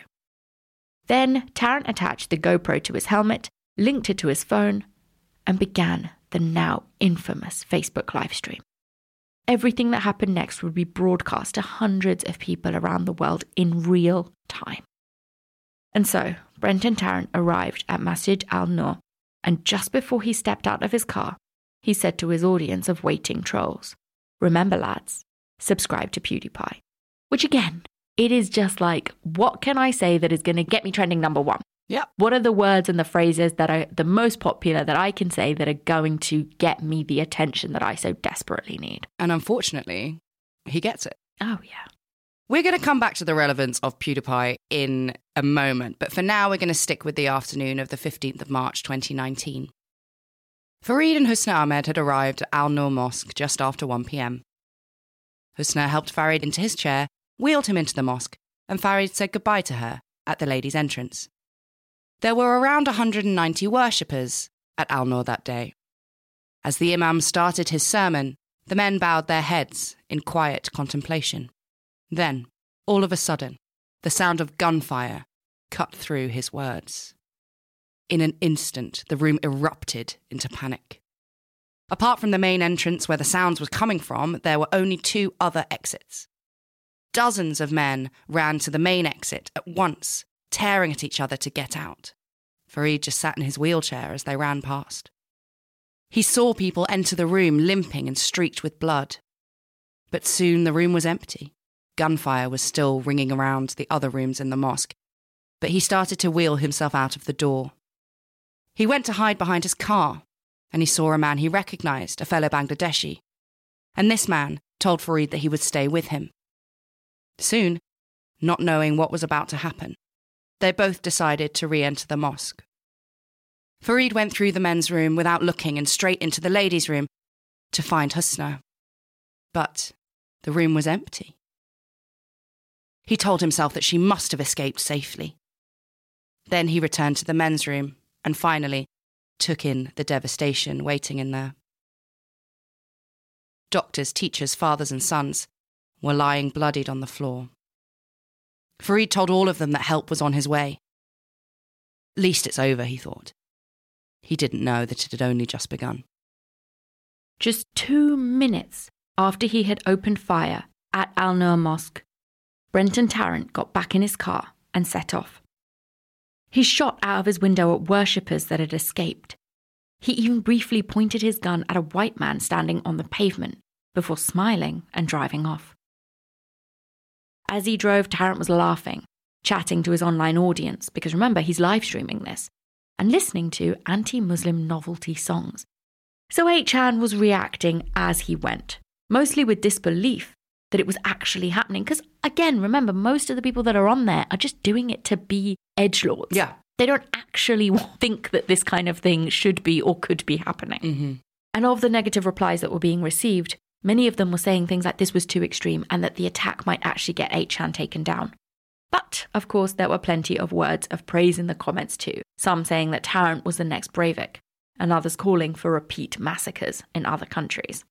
Then Tarrant attached the GoPro to his helmet, linked it to his phone, and began the now infamous Facebook livestream. Everything that happened next would be broadcast to hundreds of people around the world in real time. And so, Brenton Tarrant arrived at Masjid al-Nur, and just before he stepped out of his car, he said to his audience of waiting trolls, "Remember, lads, subscribe to PewDiePie." Which again It is just like, what can I say that is going to get me trending number one? Yep. What are the words and the phrases that are the most popular that I can say that are going to get me the attention that I so desperately need? And unfortunately, he gets it. Oh, yeah. We're going to come back to the relevance of PewDiePie in a moment, but for now we're going to stick with the afternoon of the 15th of March 2019. Fareed and Husna Ahmed had arrived at Al Noor Mosque just after 1 p.m. Husna helped Fareed into his chair, wheeled him into the mosque, and Fareed said goodbye to her at the ladies' entrance. There were around 190 worshippers at Al Noor that day. As the Imam started his sermon, the men bowed their heads in quiet contemplation. Then, all of a sudden, the sound of gunfire cut through his words. In an instant, the room erupted into panic. Apart from the main entrance where the sounds were coming from, there were only 2 other exits. Dozens of men ran to the main exit at once, tearing at each other to get out. Fareed just sat in his wheelchair as they ran past. He saw people enter the room limping and streaked with blood. But soon the room was empty. Gunfire was still ringing around the other rooms in the mosque, but he started to wheel himself out of the door. He went to hide behind his car, and he saw a man he recognised, a fellow Bangladeshi. And this man told Fareed that he would stay with him. Soon, not knowing what was about to happen, they both decided to re-enter the mosque. Fareed went through the men's room without looking and straight into the ladies' room to find Husna. But the room was empty. He told himself that she must have escaped safely. Then he returned to the men's room and finally took in the devastation waiting in there. Doctors, teachers, fathers and sons were lying bloodied on the floor. Fareed told all of them that help was on his way. At least it's over, he thought. He didn't know that it had only just begun. Just 2 minutes after he had opened fire at Al Noor Mosque, Brenton Tarrant got back in his car and set off. He shot out of his window at worshippers that had escaped. He even briefly pointed his gun at a white man standing on the pavement before smiling and driving off. As he drove, Tarrant was laughing, chatting to his online audience, because remember, he's live streaming this, and listening to anti-Muslim novelty songs. So H-Han was reacting as he went, mostly with disbelief that it was actually happening. Because again, remember, most of the people that are on there are just doing it to be edgelords. Yeah. They don't actually think that this kind of thing should be or could be happening. Mm-hmm. And of the negative replies that were being received, many of them were saying things like this was too extreme and that the attack might actually get H-Han taken down. But, of course, there were plenty of words of praise in the comments too, some saying that Tarrant was the next Breivik, and others calling for repeat massacres in other countries.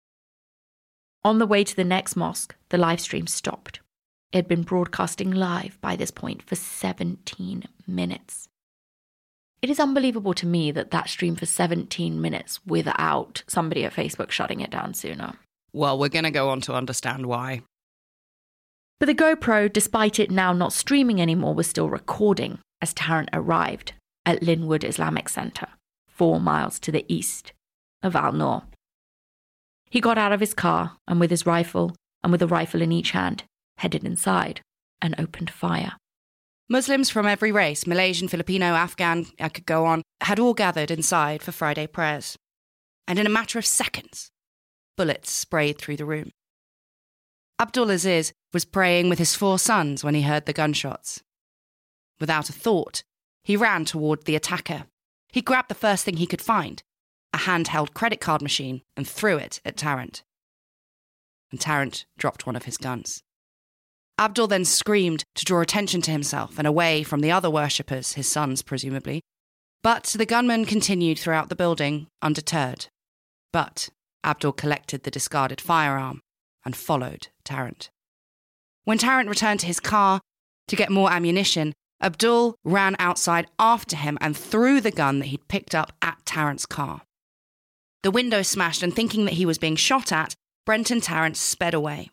On the way to the next mosque, the live stream stopped. It had been broadcasting live by this point for 17 minutes. It is unbelievable to me that that streamed for 17 minutes without somebody at Facebook shutting it down sooner. Well, we're going to go on to understand why. But the GoPro, despite it now not streaming anymore, was still recording as Tarrant arrived at Linwood Islamic Center, 4 miles to the east of Al Noor. He got out of his car and with his rifle, and with a rifle in each hand, headed inside and opened fire. Muslims from every race, Malaysian, Filipino, Afghan, I could go on, had all gathered inside for Friday prayers. And in a matter of seconds, bullets sprayed through the room. Abdul Aziz was praying with his 4 sons when he heard the gunshots. Without a thought, he ran toward the attacker. He grabbed the first thing he could find, a handheld credit card machine, and threw it at Tarrant. And Tarrant dropped one of his guns. Abdul then screamed to draw attention to himself and away from the other worshippers, his sons presumably. But the gunman continued throughout the building, undeterred. But Abdul collected the discarded firearm and followed Tarrant. When Tarrant returned to his car to get more ammunition, Abdul ran outside after him and threw the gun that he'd picked up at Tarrant's car. The window smashed, and thinking that he was being shot at, Brenton Tarrant sped away.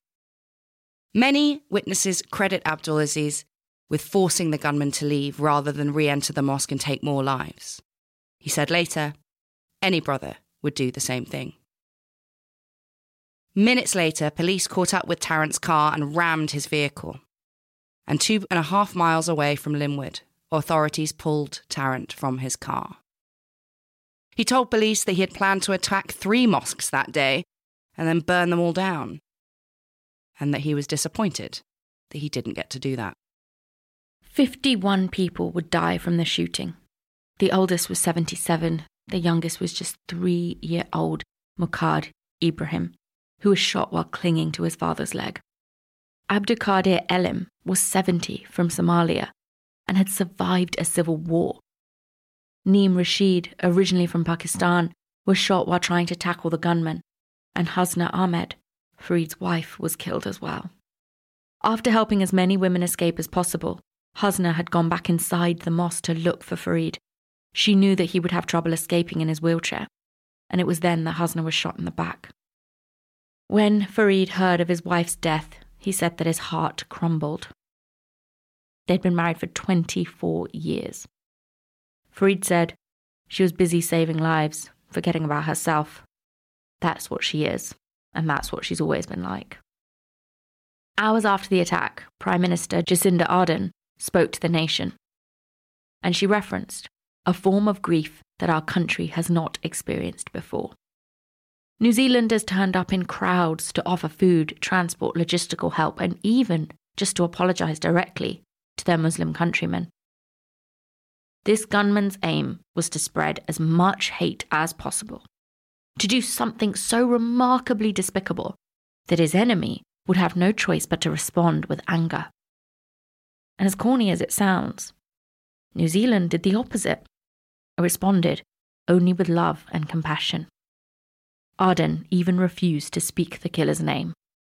Many witnesses credit Abdul Aziz with forcing the gunman to leave rather than re-enter the mosque and take more lives. He said later, any brother would do the same thing. Minutes later, police caught up with Tarrant's car and rammed his vehicle. and 2.5 miles away from Linwood, authorities pulled Tarrant from his car. He told police that he had planned to attack 3 mosques that day and then burn them all down, and that he was disappointed that he didn't get to do that. 51 people would die from the shooting. The oldest was 77. The youngest was just 3-year-old Muqad Ibrahim, who was shot while clinging to his father's leg. Abdulkadir Elim was 70 from Somalia and had survived a civil war. Neem Rashid, originally from Pakistan, was shot while trying to tackle the gunman, and Hasna Ahmed, Fareed's wife, was killed as well. After helping as many women escape as possible, Hasna had gone back inside the mosque to look for Fareed. She knew that he would have trouble escaping in his wheelchair, and it was then that Hasna was shot in the back. When Fareed heard of his wife's death, he said that his heart crumbled. They'd been married for 24 years. Fareed said she was busy saving lives, forgetting about herself. That's what she is, and that's what she's always been like. Hours after the attack, Prime Minister Jacinda Ardern spoke to the nation, and she referenced a form of grief that our country has not experienced before. New Zealanders turned up in crowds to offer food, transport, logistical help, and even just to apologise directly to their Muslim countrymen. This gunman's aim was to spread as much hate as possible, to do something so remarkably despicable that his enemy would have no choice but to respond with anger. And as corny as it sounds, New Zealand did the opposite. It responded only with love and compassion. Ardern even refused to speak the killer's name.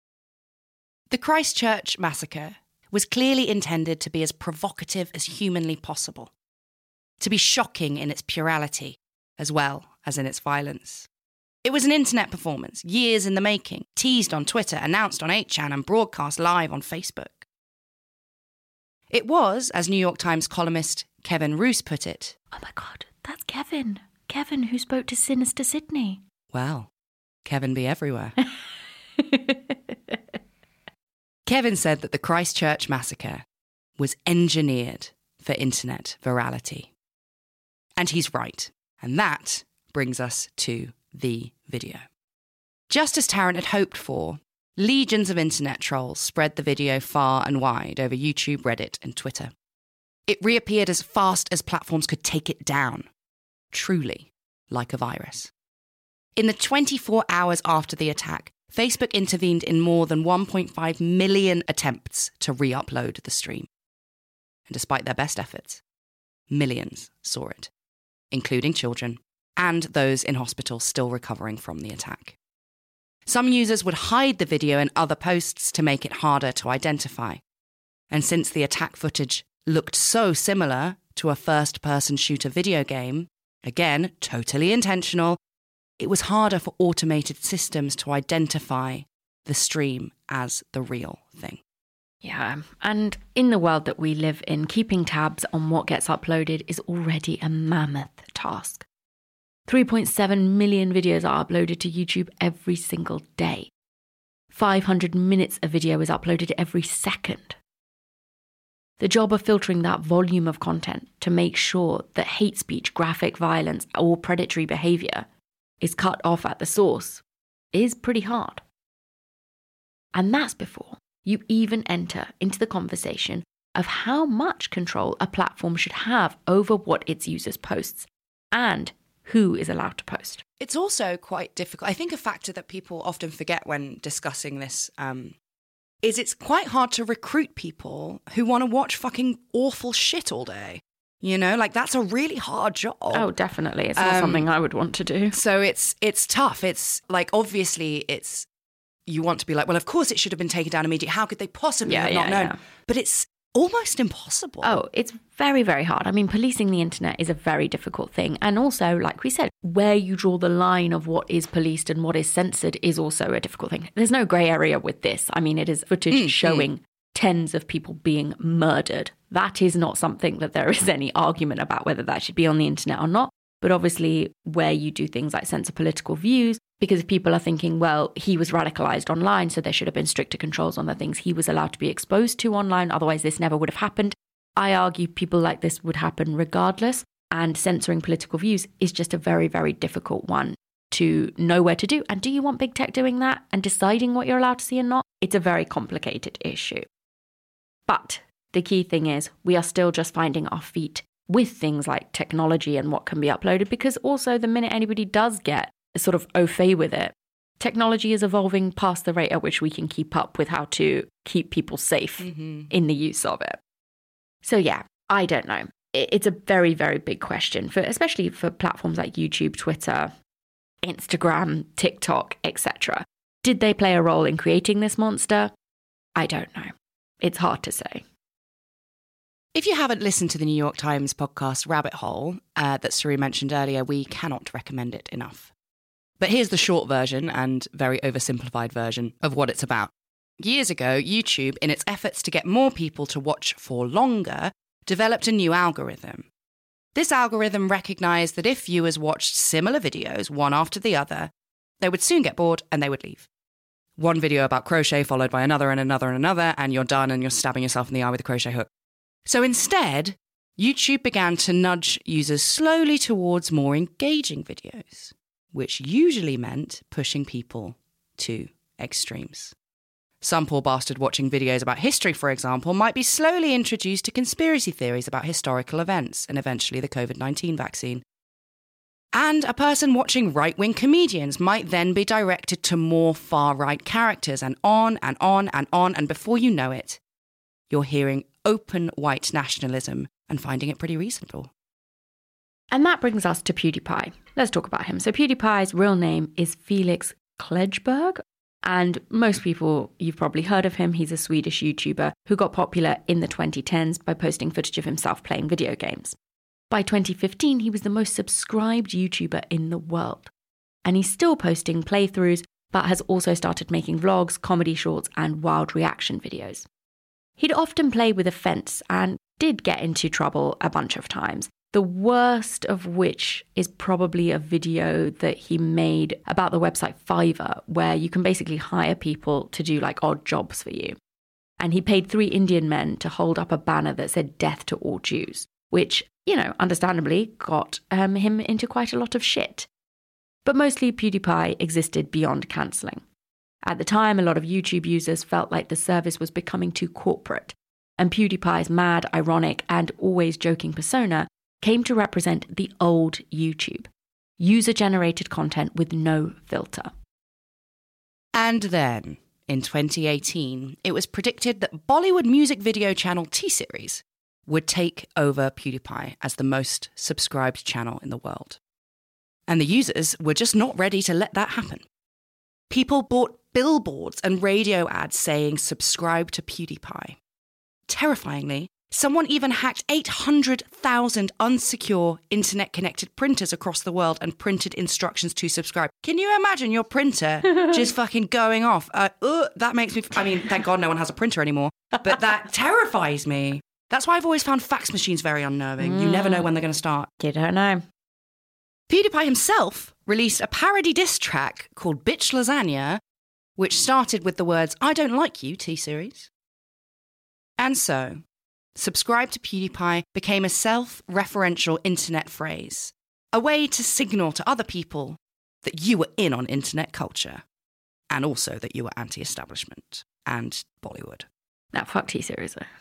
The Christchurch massacre was clearly intended to be as provocative as humanly possible, to be shocking in its purality as well as in its violence. It was an internet performance, years in the making, teased on Twitter, announced on 8chan and broadcast live on Facebook. It was, as New York Times columnist Kevin Roose put it, "Oh my God, that's Kevin. Kevin who spoke to Sinister Sydney." Well, Kevin be everywhere. Kevin said that the Christchurch massacre was engineered for internet virality. And he's right. And that brings us to the video. Just as Tarrant had hoped for, legions of internet trolls spread the video far and wide over YouTube, Reddit, and Twitter. It reappeared as fast as platforms could take it down, truly like a virus. In the 24 hours after the attack, Facebook intervened in more than 1.5 million attempts to re-upload the stream. And despite their best efforts, millions saw it, including children and those in hospital still recovering from the attack. Some users would hide the video in other posts to make it harder to identify. And since the attack footage looked so similar to a first-person shooter video game, again, totally intentional, it was harder for automated systems to identify the stream as the real thing. Yeah, and in the world that we live in, keeping tabs on what gets uploaded is already a mammoth task. 3.7 million videos are uploaded to YouTube every single day. 500 minutes of video is uploaded every second. The job of filtering that volume of content to make sure that hate speech, graphic violence, or predatory behaviour is cut off at the source is pretty hard. And that's before you even enter into the conversation of how much control a platform should have over what its users posts and who is allowed to post. It's also quite difficult. I think a factor that people often forget when discussing this is it's quite hard to recruit people who want to watch fucking awful shit all day. You know, like that's a really hard job. Oh, definitely. It's not something I would want to do. So it's tough. It's like, obviously you want to be like, well, of course it should have been taken down immediately. How could they possibly have not known? Yeah. But it's almost impossible. Oh, it's very, very hard. I mean, policing the internet is a very difficult thing. And also, like we said, where you draw the line of what is policed and what is censored is also a difficult thing. There's no grey area with this. I mean, it is footage showing tens of people being murdered. That is not something that there is any argument about whether that should be on the internet or not. But obviously, where you do things like censor political views, Because people are thinking, well, he was radicalized online, so there should have been stricter controls on the things he was allowed to be exposed to online. Otherwise, this never would have happened. I argue people like this would happen regardless. And censoring political views is just a very, very difficult one to know where to do. And do you want big tech doing that and deciding what you're allowed to see and not? It's a very complicated issue. But the key thing is we are still just finding our feet with things like technology and what can be uploaded, because also the minute anybody does get sort of au fait with it, technology is evolving past the rate at which we can keep up with how to keep people safe in the use of it. So yeah, I don't know. It's a very, very big question, especially for platforms like YouTube, Twitter, Instagram, TikTok, etc. Did they play a role in creating this monster? I don't know. It's hard to say. If you haven't listened to the New York Times podcast Rabbit Hole that Suri mentioned earlier, we cannot recommend it enough. But here's the short version and very oversimplified version of what it's about. Years ago, YouTube, in its efforts to get more people to watch for longer, developed a new algorithm. This algorithm recognized that if viewers watched similar videos, one after the other, they would soon get bored and they would leave. One video about crochet followed by another and another and another, and you're done and you're stabbing yourself in the eye with a crochet hook. So instead, YouTube began to nudge users slowly towards more engaging videos, which usually meant pushing people to extremes. Some poor bastard watching videos about history, for example, might be slowly introduced to conspiracy theories about historical events and eventually the COVID-19 vaccine. And a person watching right-wing comedians might then be directed to more far-right characters, and on and on and on, and before you know it, you're hearing open white nationalism and finding it pretty reasonable. And that brings us to PewDiePie. Let's talk about him. So PewDiePie's real name is Felix Klegberg. And most people, you've probably heard of him. He's a Swedish YouTuber who got popular in the 2010s by posting footage of himself playing video games. By 2015, he was the most subscribed YouTuber in the world. And he's still posting playthroughs, but has also started making vlogs, comedy shorts, and wild reaction videos. He'd often play with offense and did get into trouble a bunch of times. The worst of which is probably a video that he made about the website Fiverr, where you can basically hire people to do like odd jobs for you. And he paid 3 Indian men to hold up a banner that said "Death to all Jews," which, understandably got him into quite a lot of shit. But mostly PewDiePie existed beyond cancelling. At the time, a lot of YouTube users felt like the service was becoming too corporate, and PewDiePie's mad, ironic, and always joking persona came to represent the old YouTube, user-generated content with no filter. And then, in 2018, it was predicted that Bollywood music video channel T-Series would take over PewDiePie as the most subscribed channel in the world. And the users were just not ready to let that happen. People bought billboards and radio ads saying "subscribe to PewDiePie." Terrifyingly, someone even hacked 800,000 unsecure internet-connected printers across the world and printed instructions to subscribe. Can you imagine your printer just fucking going off? That makes me... thank God no one has a printer anymore. But that terrifies me. That's why I've always found fax machines very unnerving. You never know when they're going to start. You don't know. PewDiePie himself released a parody diss track called Bitch Lasagna, which started with the words, "I don't like you, T-Series." And so, subscribe to PewDiePie became a self-referential internet phrase, a way to signal to other people that you were in on internet culture, and also that you were anti-establishment and Bollywood. Now, fuck T-Series, though.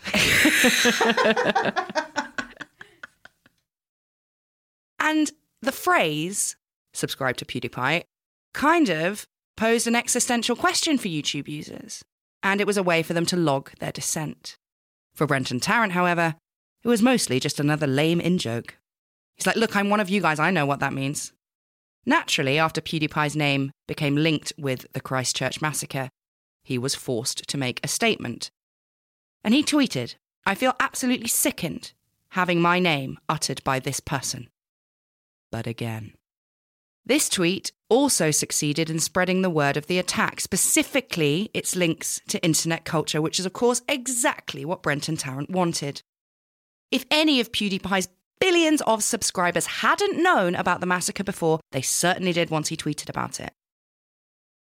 And the phrase, subscribe to PewDiePie, kind of posed an existential question for YouTube users, and it was a way for them to log their dissent. For Brenton Tarrant, however, it was mostly just another lame in-joke. He's like, look, I'm one of you guys, I know what that means. Naturally, after PewDiePie's name became linked with the Christchurch massacre, he was forced to make a statement. And he tweeted, "I feel absolutely sickened having my name uttered by this person." But again. This tweet also succeeded in spreading the word of the attack, specifically its links to internet culture, which is, of course, exactly what Brenton Tarrant wanted. If any of PewDiePie's billions of subscribers hadn't known about the massacre before, they certainly did once he tweeted about it.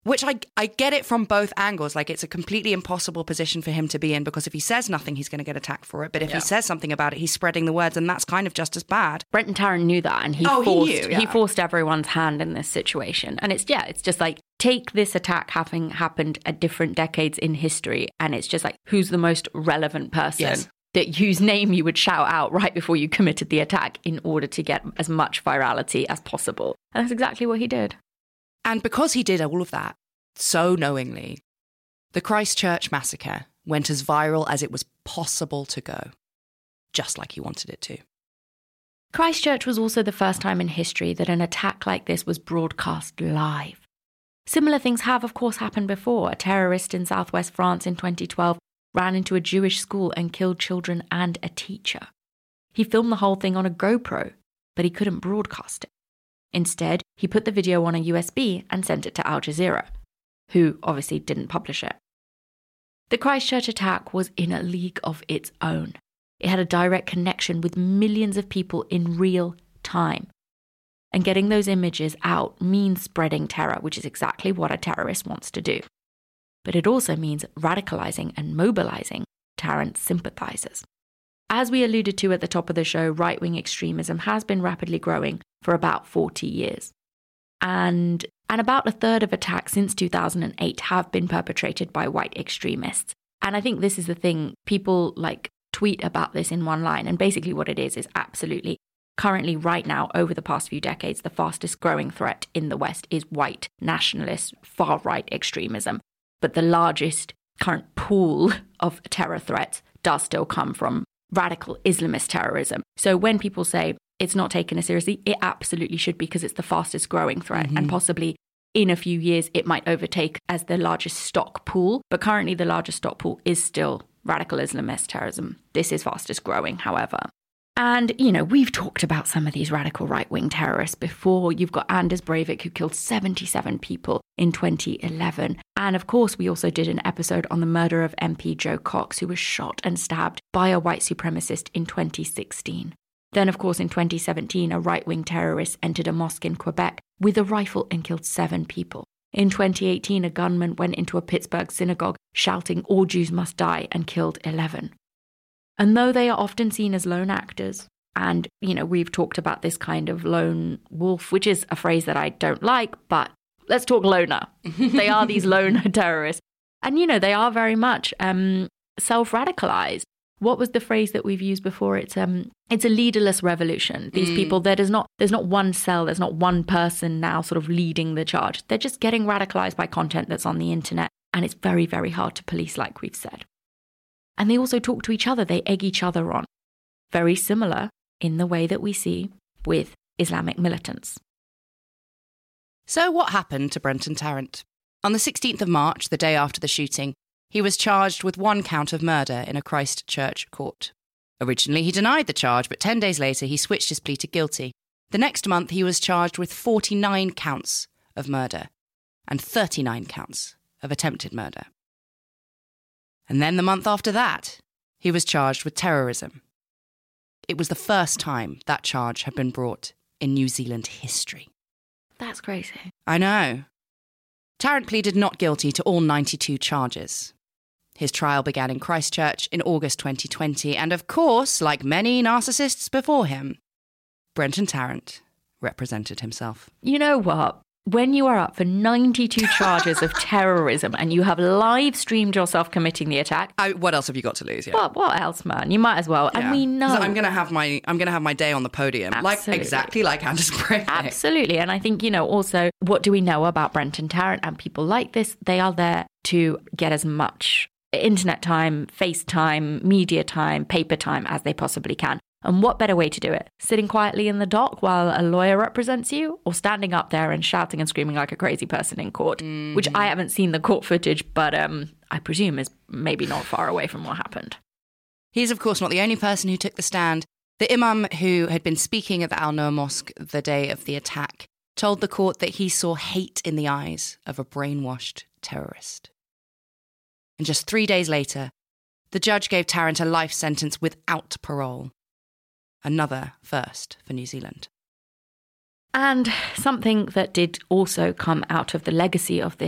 Which I get it from both angles. Like, it's a completely impossible position for him to be in, because if he says nothing, he's going to get attacked for it. But if he says something about it, he's spreading the words, and that's kind of just as bad. Brenton Tarrant knew that, and he forced everyone's hand in this situation. And it's just like, take this attack having happened at different decades in history, and it's just like, who's the most relevant person whose name you would shout out right before you committed the attack in order to get as much virality as possible. And that's exactly what he did. And because he did all of that so knowingly, the Christchurch massacre went as viral as it was possible to go, just like he wanted it to. Christchurch was also the first time in history that an attack like this was broadcast live. Similar things have, of course, happened before. A terrorist in southwest France in 2012 ran into a Jewish school and killed children and a teacher. He filmed the whole thing on a GoPro, but he couldn't broadcast it. Instead, he put the video on a USB and sent it to Al Jazeera, who obviously didn't publish it. The Christchurch attack was in a league of its own. It had a direct connection with millions of people in real time. And getting those images out means spreading terror, which is exactly what a terrorist wants to do. But it also means radicalizing and mobilizing Tarrant's sympathizers. As we alluded to at the top of the show, right-wing extremism has been rapidly growing for about 40 years. And about a third of attacks since 2008 have been perpetrated by white extremists. And I think this is the thing, people tweet about this in one line. And basically what it is absolutely, currently right now, over the past few decades, the fastest growing threat in the West is white nationalist far-right extremism. But the largest current pool of terror threats does still come from radical Islamist terrorism. So when people say it's not taken as seriously, it absolutely should be, because it's the fastest growing threat. And possibly in a few years, it might overtake as the largest stock pool. But currently the largest stock pool is still radical Islamist terrorism. This is fastest growing, however. And, we've talked about some of these radical right-wing terrorists before. You've got Anders Breivik, who killed 77 people in 2011. And of course, we also did an episode on the murder of MP Joe Cox, who was shot and stabbed by a white supremacist in 2016. Then, of course, in 2017, a right-wing terrorist entered a mosque in Quebec with a rifle and killed 7 people. In 2018, a gunman went into a Pittsburgh synagogue shouting, "All Jews must die," and killed 11. And though they are often seen as lone actors, and, we've talked about this kind of lone wolf, which is a phrase that I don't like, but let's talk loner. They are these lone terrorists. And, they are very much self-radicalized. What was the phrase that we've used before? It's a leaderless revolution. These people, there's not one cell, there's not one person now sort of leading the charge. They're just getting radicalized by content that's on the internet. And it's very, very hard to police, like we've said. And they also talk to each other. They egg each other on. Very similar in the way that we see with Islamic militants. So what happened to Brenton Tarrant? On the 16th of March, the day after the shooting, he was charged with 1 count of murder in a Christchurch court. Originally, he denied the charge, but 10 days later, he switched his plea to guilty. The next month, he was charged with 49 counts of murder and 39 counts of attempted murder. And then the month after that, he was charged with terrorism. It was the first time that charge had been brought in New Zealand history. That's crazy. I know. Tarrant pleaded not guilty to all 92 charges. His trial began in Christchurch in August 2020, and of course, like many narcissists before him, Brenton Tarrant represented himself. You know what? When you are up for 92 charges of terrorism and you have live streamed yourself committing the attack, what else have you got to lose? Yeah. What else, man? You might as well. Yeah. And we know I'm going to have my day on the podium, exactly like Anders Breivik. Absolutely. And I think also, what do we know about Brenton Tarrant and people like this? They are there to get as much internet time, FaceTime, media time, paper time as they possibly can. And what better way to do it? Sitting quietly in the dock while a lawyer represents you, or standing up there and shouting and screaming like a crazy person in court, which I haven't seen the court footage, but I presume is maybe not far away from what happened. He's, of course, not the only person who took the stand. The imam who had been speaking at the Al-Noor Mosque the day of the attack told the court that he saw hate in the eyes of a brainwashed terrorist. And just 3 days later, the judge gave Tarrant a life sentence without parole. Another first for New Zealand. And something that did also come out of the legacy of this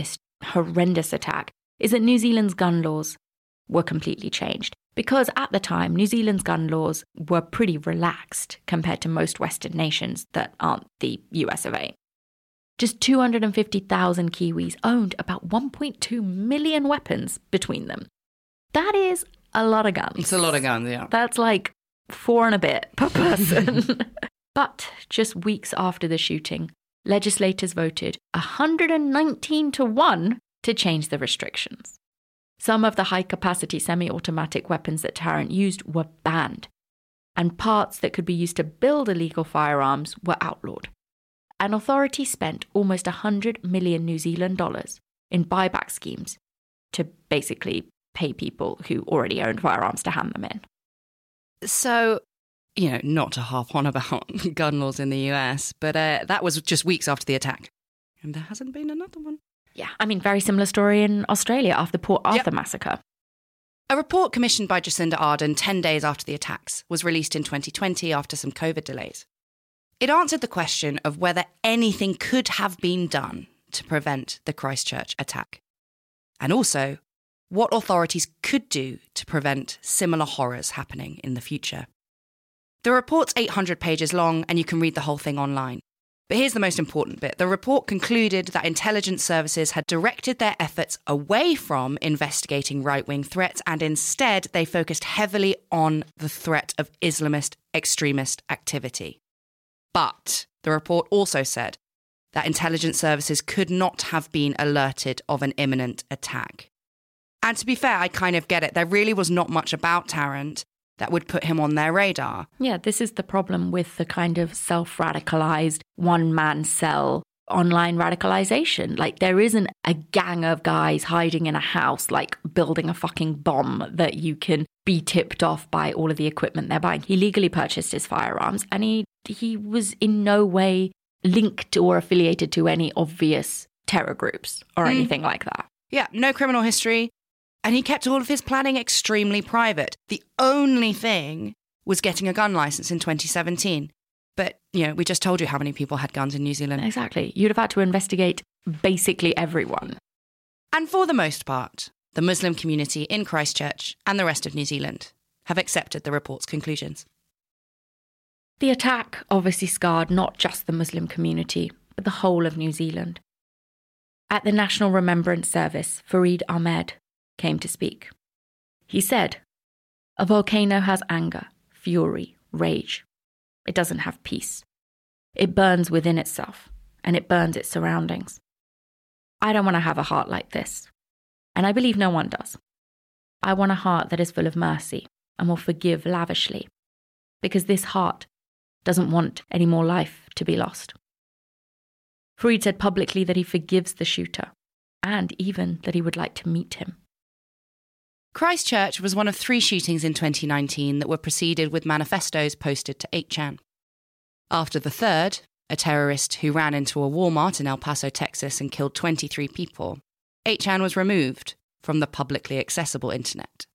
horrendous attack is that New Zealand's gun laws were completely changed. Because at the time, New Zealand's gun laws were pretty relaxed compared to most Western nations that aren't the US of A. Just 250,000 Kiwis owned about 1.2 million weapons between them. That is a lot of guns. It's a lot of guns, yeah. That's like 4 and a bit per person. But just weeks after the shooting, legislators voted 119-1 to change the restrictions. Some of the high-capacity semi-automatic weapons that Tarrant used were banned, and parts that could be used to build illegal firearms were outlawed. And authorities spent almost 100 million New Zealand dollars in buyback schemes to basically pay people who already owned firearms to hand them in. So, not to harp on about gun laws in the US, but that was just weeks after the attack. And there hasn't been another one. Yeah, very similar story in Australia after the Port Arthur massacre. A report commissioned by Jacinda Ardern 10 days after the attacks was released in 2020 after some COVID delays. It answered the question of whether anything could have been done to prevent the Christchurch attack. And also, what authorities could do to prevent similar horrors happening in the future. The report's 800 pages long, and you can read the whole thing online. But here's the most important bit. The report concluded that intelligence services had directed their efforts away from investigating right-wing threats, and instead they focused heavily on the threat of Islamist extremist activity. But the report also said that intelligence services could not have been alerted of an imminent attack. And to be fair, I kind of get it. There really was not much about Tarrant that would put him on their radar. Yeah, this is the problem with the kind of self-radicalized, one-man cell online radicalization. Like, there isn't a gang of guys hiding in a house, like building a fucking bomb that you can be tipped off by all of the equipment they're buying. He legally purchased his firearms, and he was in no way linked or affiliated to any obvious terror groups or anything like that. Yeah, no criminal history. And he kept all of his planning extremely private. The only thing was getting a gun license in 2017. But, we just told you how many people had guns in New Zealand. Exactly. You'd have had to investigate basically everyone. And for the most part, the Muslim community in Christchurch and the rest of New Zealand have accepted the report's conclusions. The attack obviously scarred not just the Muslim community, but the whole of New Zealand. At the National Remembrance Service, Farid Ahmed came to speak. He said, "A volcano has anger, fury, rage. It doesn't have peace. It burns within itself, and it burns its surroundings. I don't want to have a heart like this, and I believe no one does. I want a heart that is full of mercy and will forgive lavishly, because this heart doesn't want any more life to be lost." Farid said publicly that he forgives the shooter, and even that he would like to meet him. Christchurch was one of 3 shootings in 2019 that were preceded with manifestos posted to 8chan. After the third, a terrorist who ran into a Walmart in El Paso, Texas and killed 23 people, 8chan was removed from the publicly accessible internet.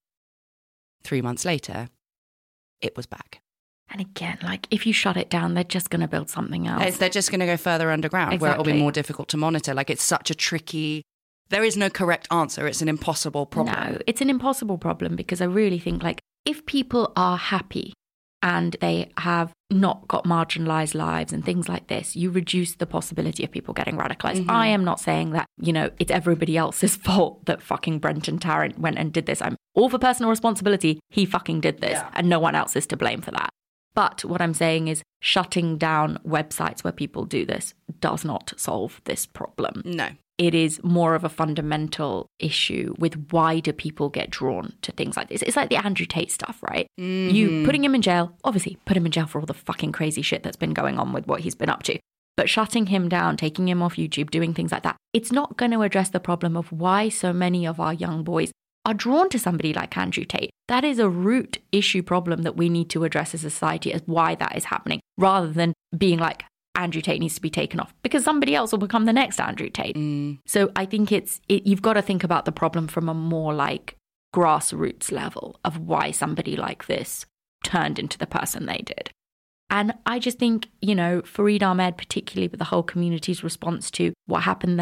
3 months later, it was back. And again, if you shut it down, they're just going to build something else. They're just going to go further underground, where it'll be more difficult to monitor. It's such a tricky... There is no correct answer. It's an impossible problem. No, it's an impossible problem because I really think, if people are happy and they have not got marginalized lives and things like this, you reduce the possibility of people getting radicalized. I am not saying that, it's everybody else's fault that fucking Brenton Tarrant went and did this. I'm all for personal responsibility. He fucking did this, and no one else is to blame for that. But what I'm saying is shutting down websites where people do this does not solve this problem. No. It is more of a fundamental issue with why do people get drawn to things like this. It's like the Andrew Tate stuff, right? Mm-hmm. You putting him in jail, obviously put him in jail for all the fucking crazy shit that's been going on with what he's been up to. But shutting him down, taking him off YouTube, doing things like that, it's not going to address the problem of why so many of our young boys are drawn to somebody like Andrew Tate. That is a root issue problem that we need to address as a society as why that is happening, rather than being like, Andrew Tate needs to be taken off because somebody else will become the next Andrew Tate. So I think you've got to think about the problem from a more grassroots level of why somebody like this turned into the person they did. And I just think, Farid Ahmed, particularly with the whole community's response to what happened there,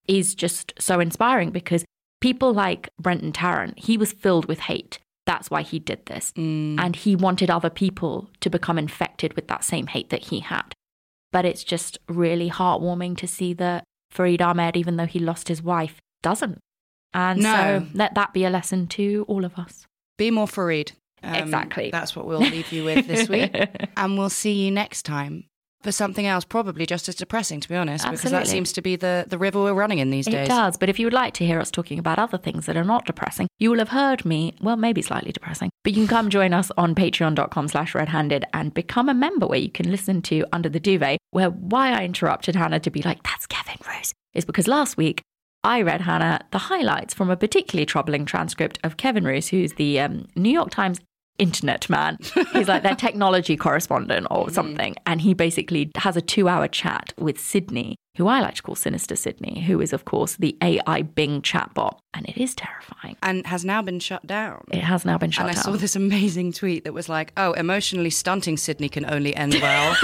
is just so inspiring because people like Brenton Tarrant, he was filled with hate. That's why he did this. And he wanted other people to become infected with that same hate that he had. But it's just really heartwarming to see that Farid Ahmed, even though he lost his wife, doesn't. And so let that be a lesson to all of us. Be more Farid. Exactly. That's what we'll leave you with this week. And we'll see you next time for something else, probably just as depressing, to be honest, Absolutely. because that seems to be the river we're running in these days. It does. But if you would like to hear us talking about other things that are not depressing, you will have heard me, well, maybe slightly depressing, but you can come join us on patreon.com/redhanded and become a member where you can listen to Under the Duvet, where why I interrupted Hannah to be like, that's Kevin Rose, is because last week I read Hannah the highlights from a particularly troubling transcript of Kevin Roose, who's the New York Times internet man. He's like their technology correspondent or something. And he basically has a 2-hour chat with Sydney, who I like to call Sinister Sydney, who is, of course, the AI Bing chatbot. And it is terrifying. And has now been shut down. It has now been shut down. And I saw this amazing tweet that was like, oh, emotionally stunting Sydney can only end well.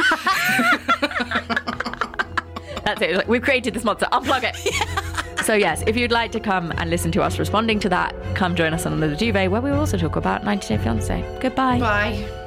That's it. Like, we've created this monster. Unplug it. So yes, if you'd like to come and listen to us responding to that, come join us on Under the Duvet, where we will also talk about 90 Day Fiancé. Goodbye. Bye.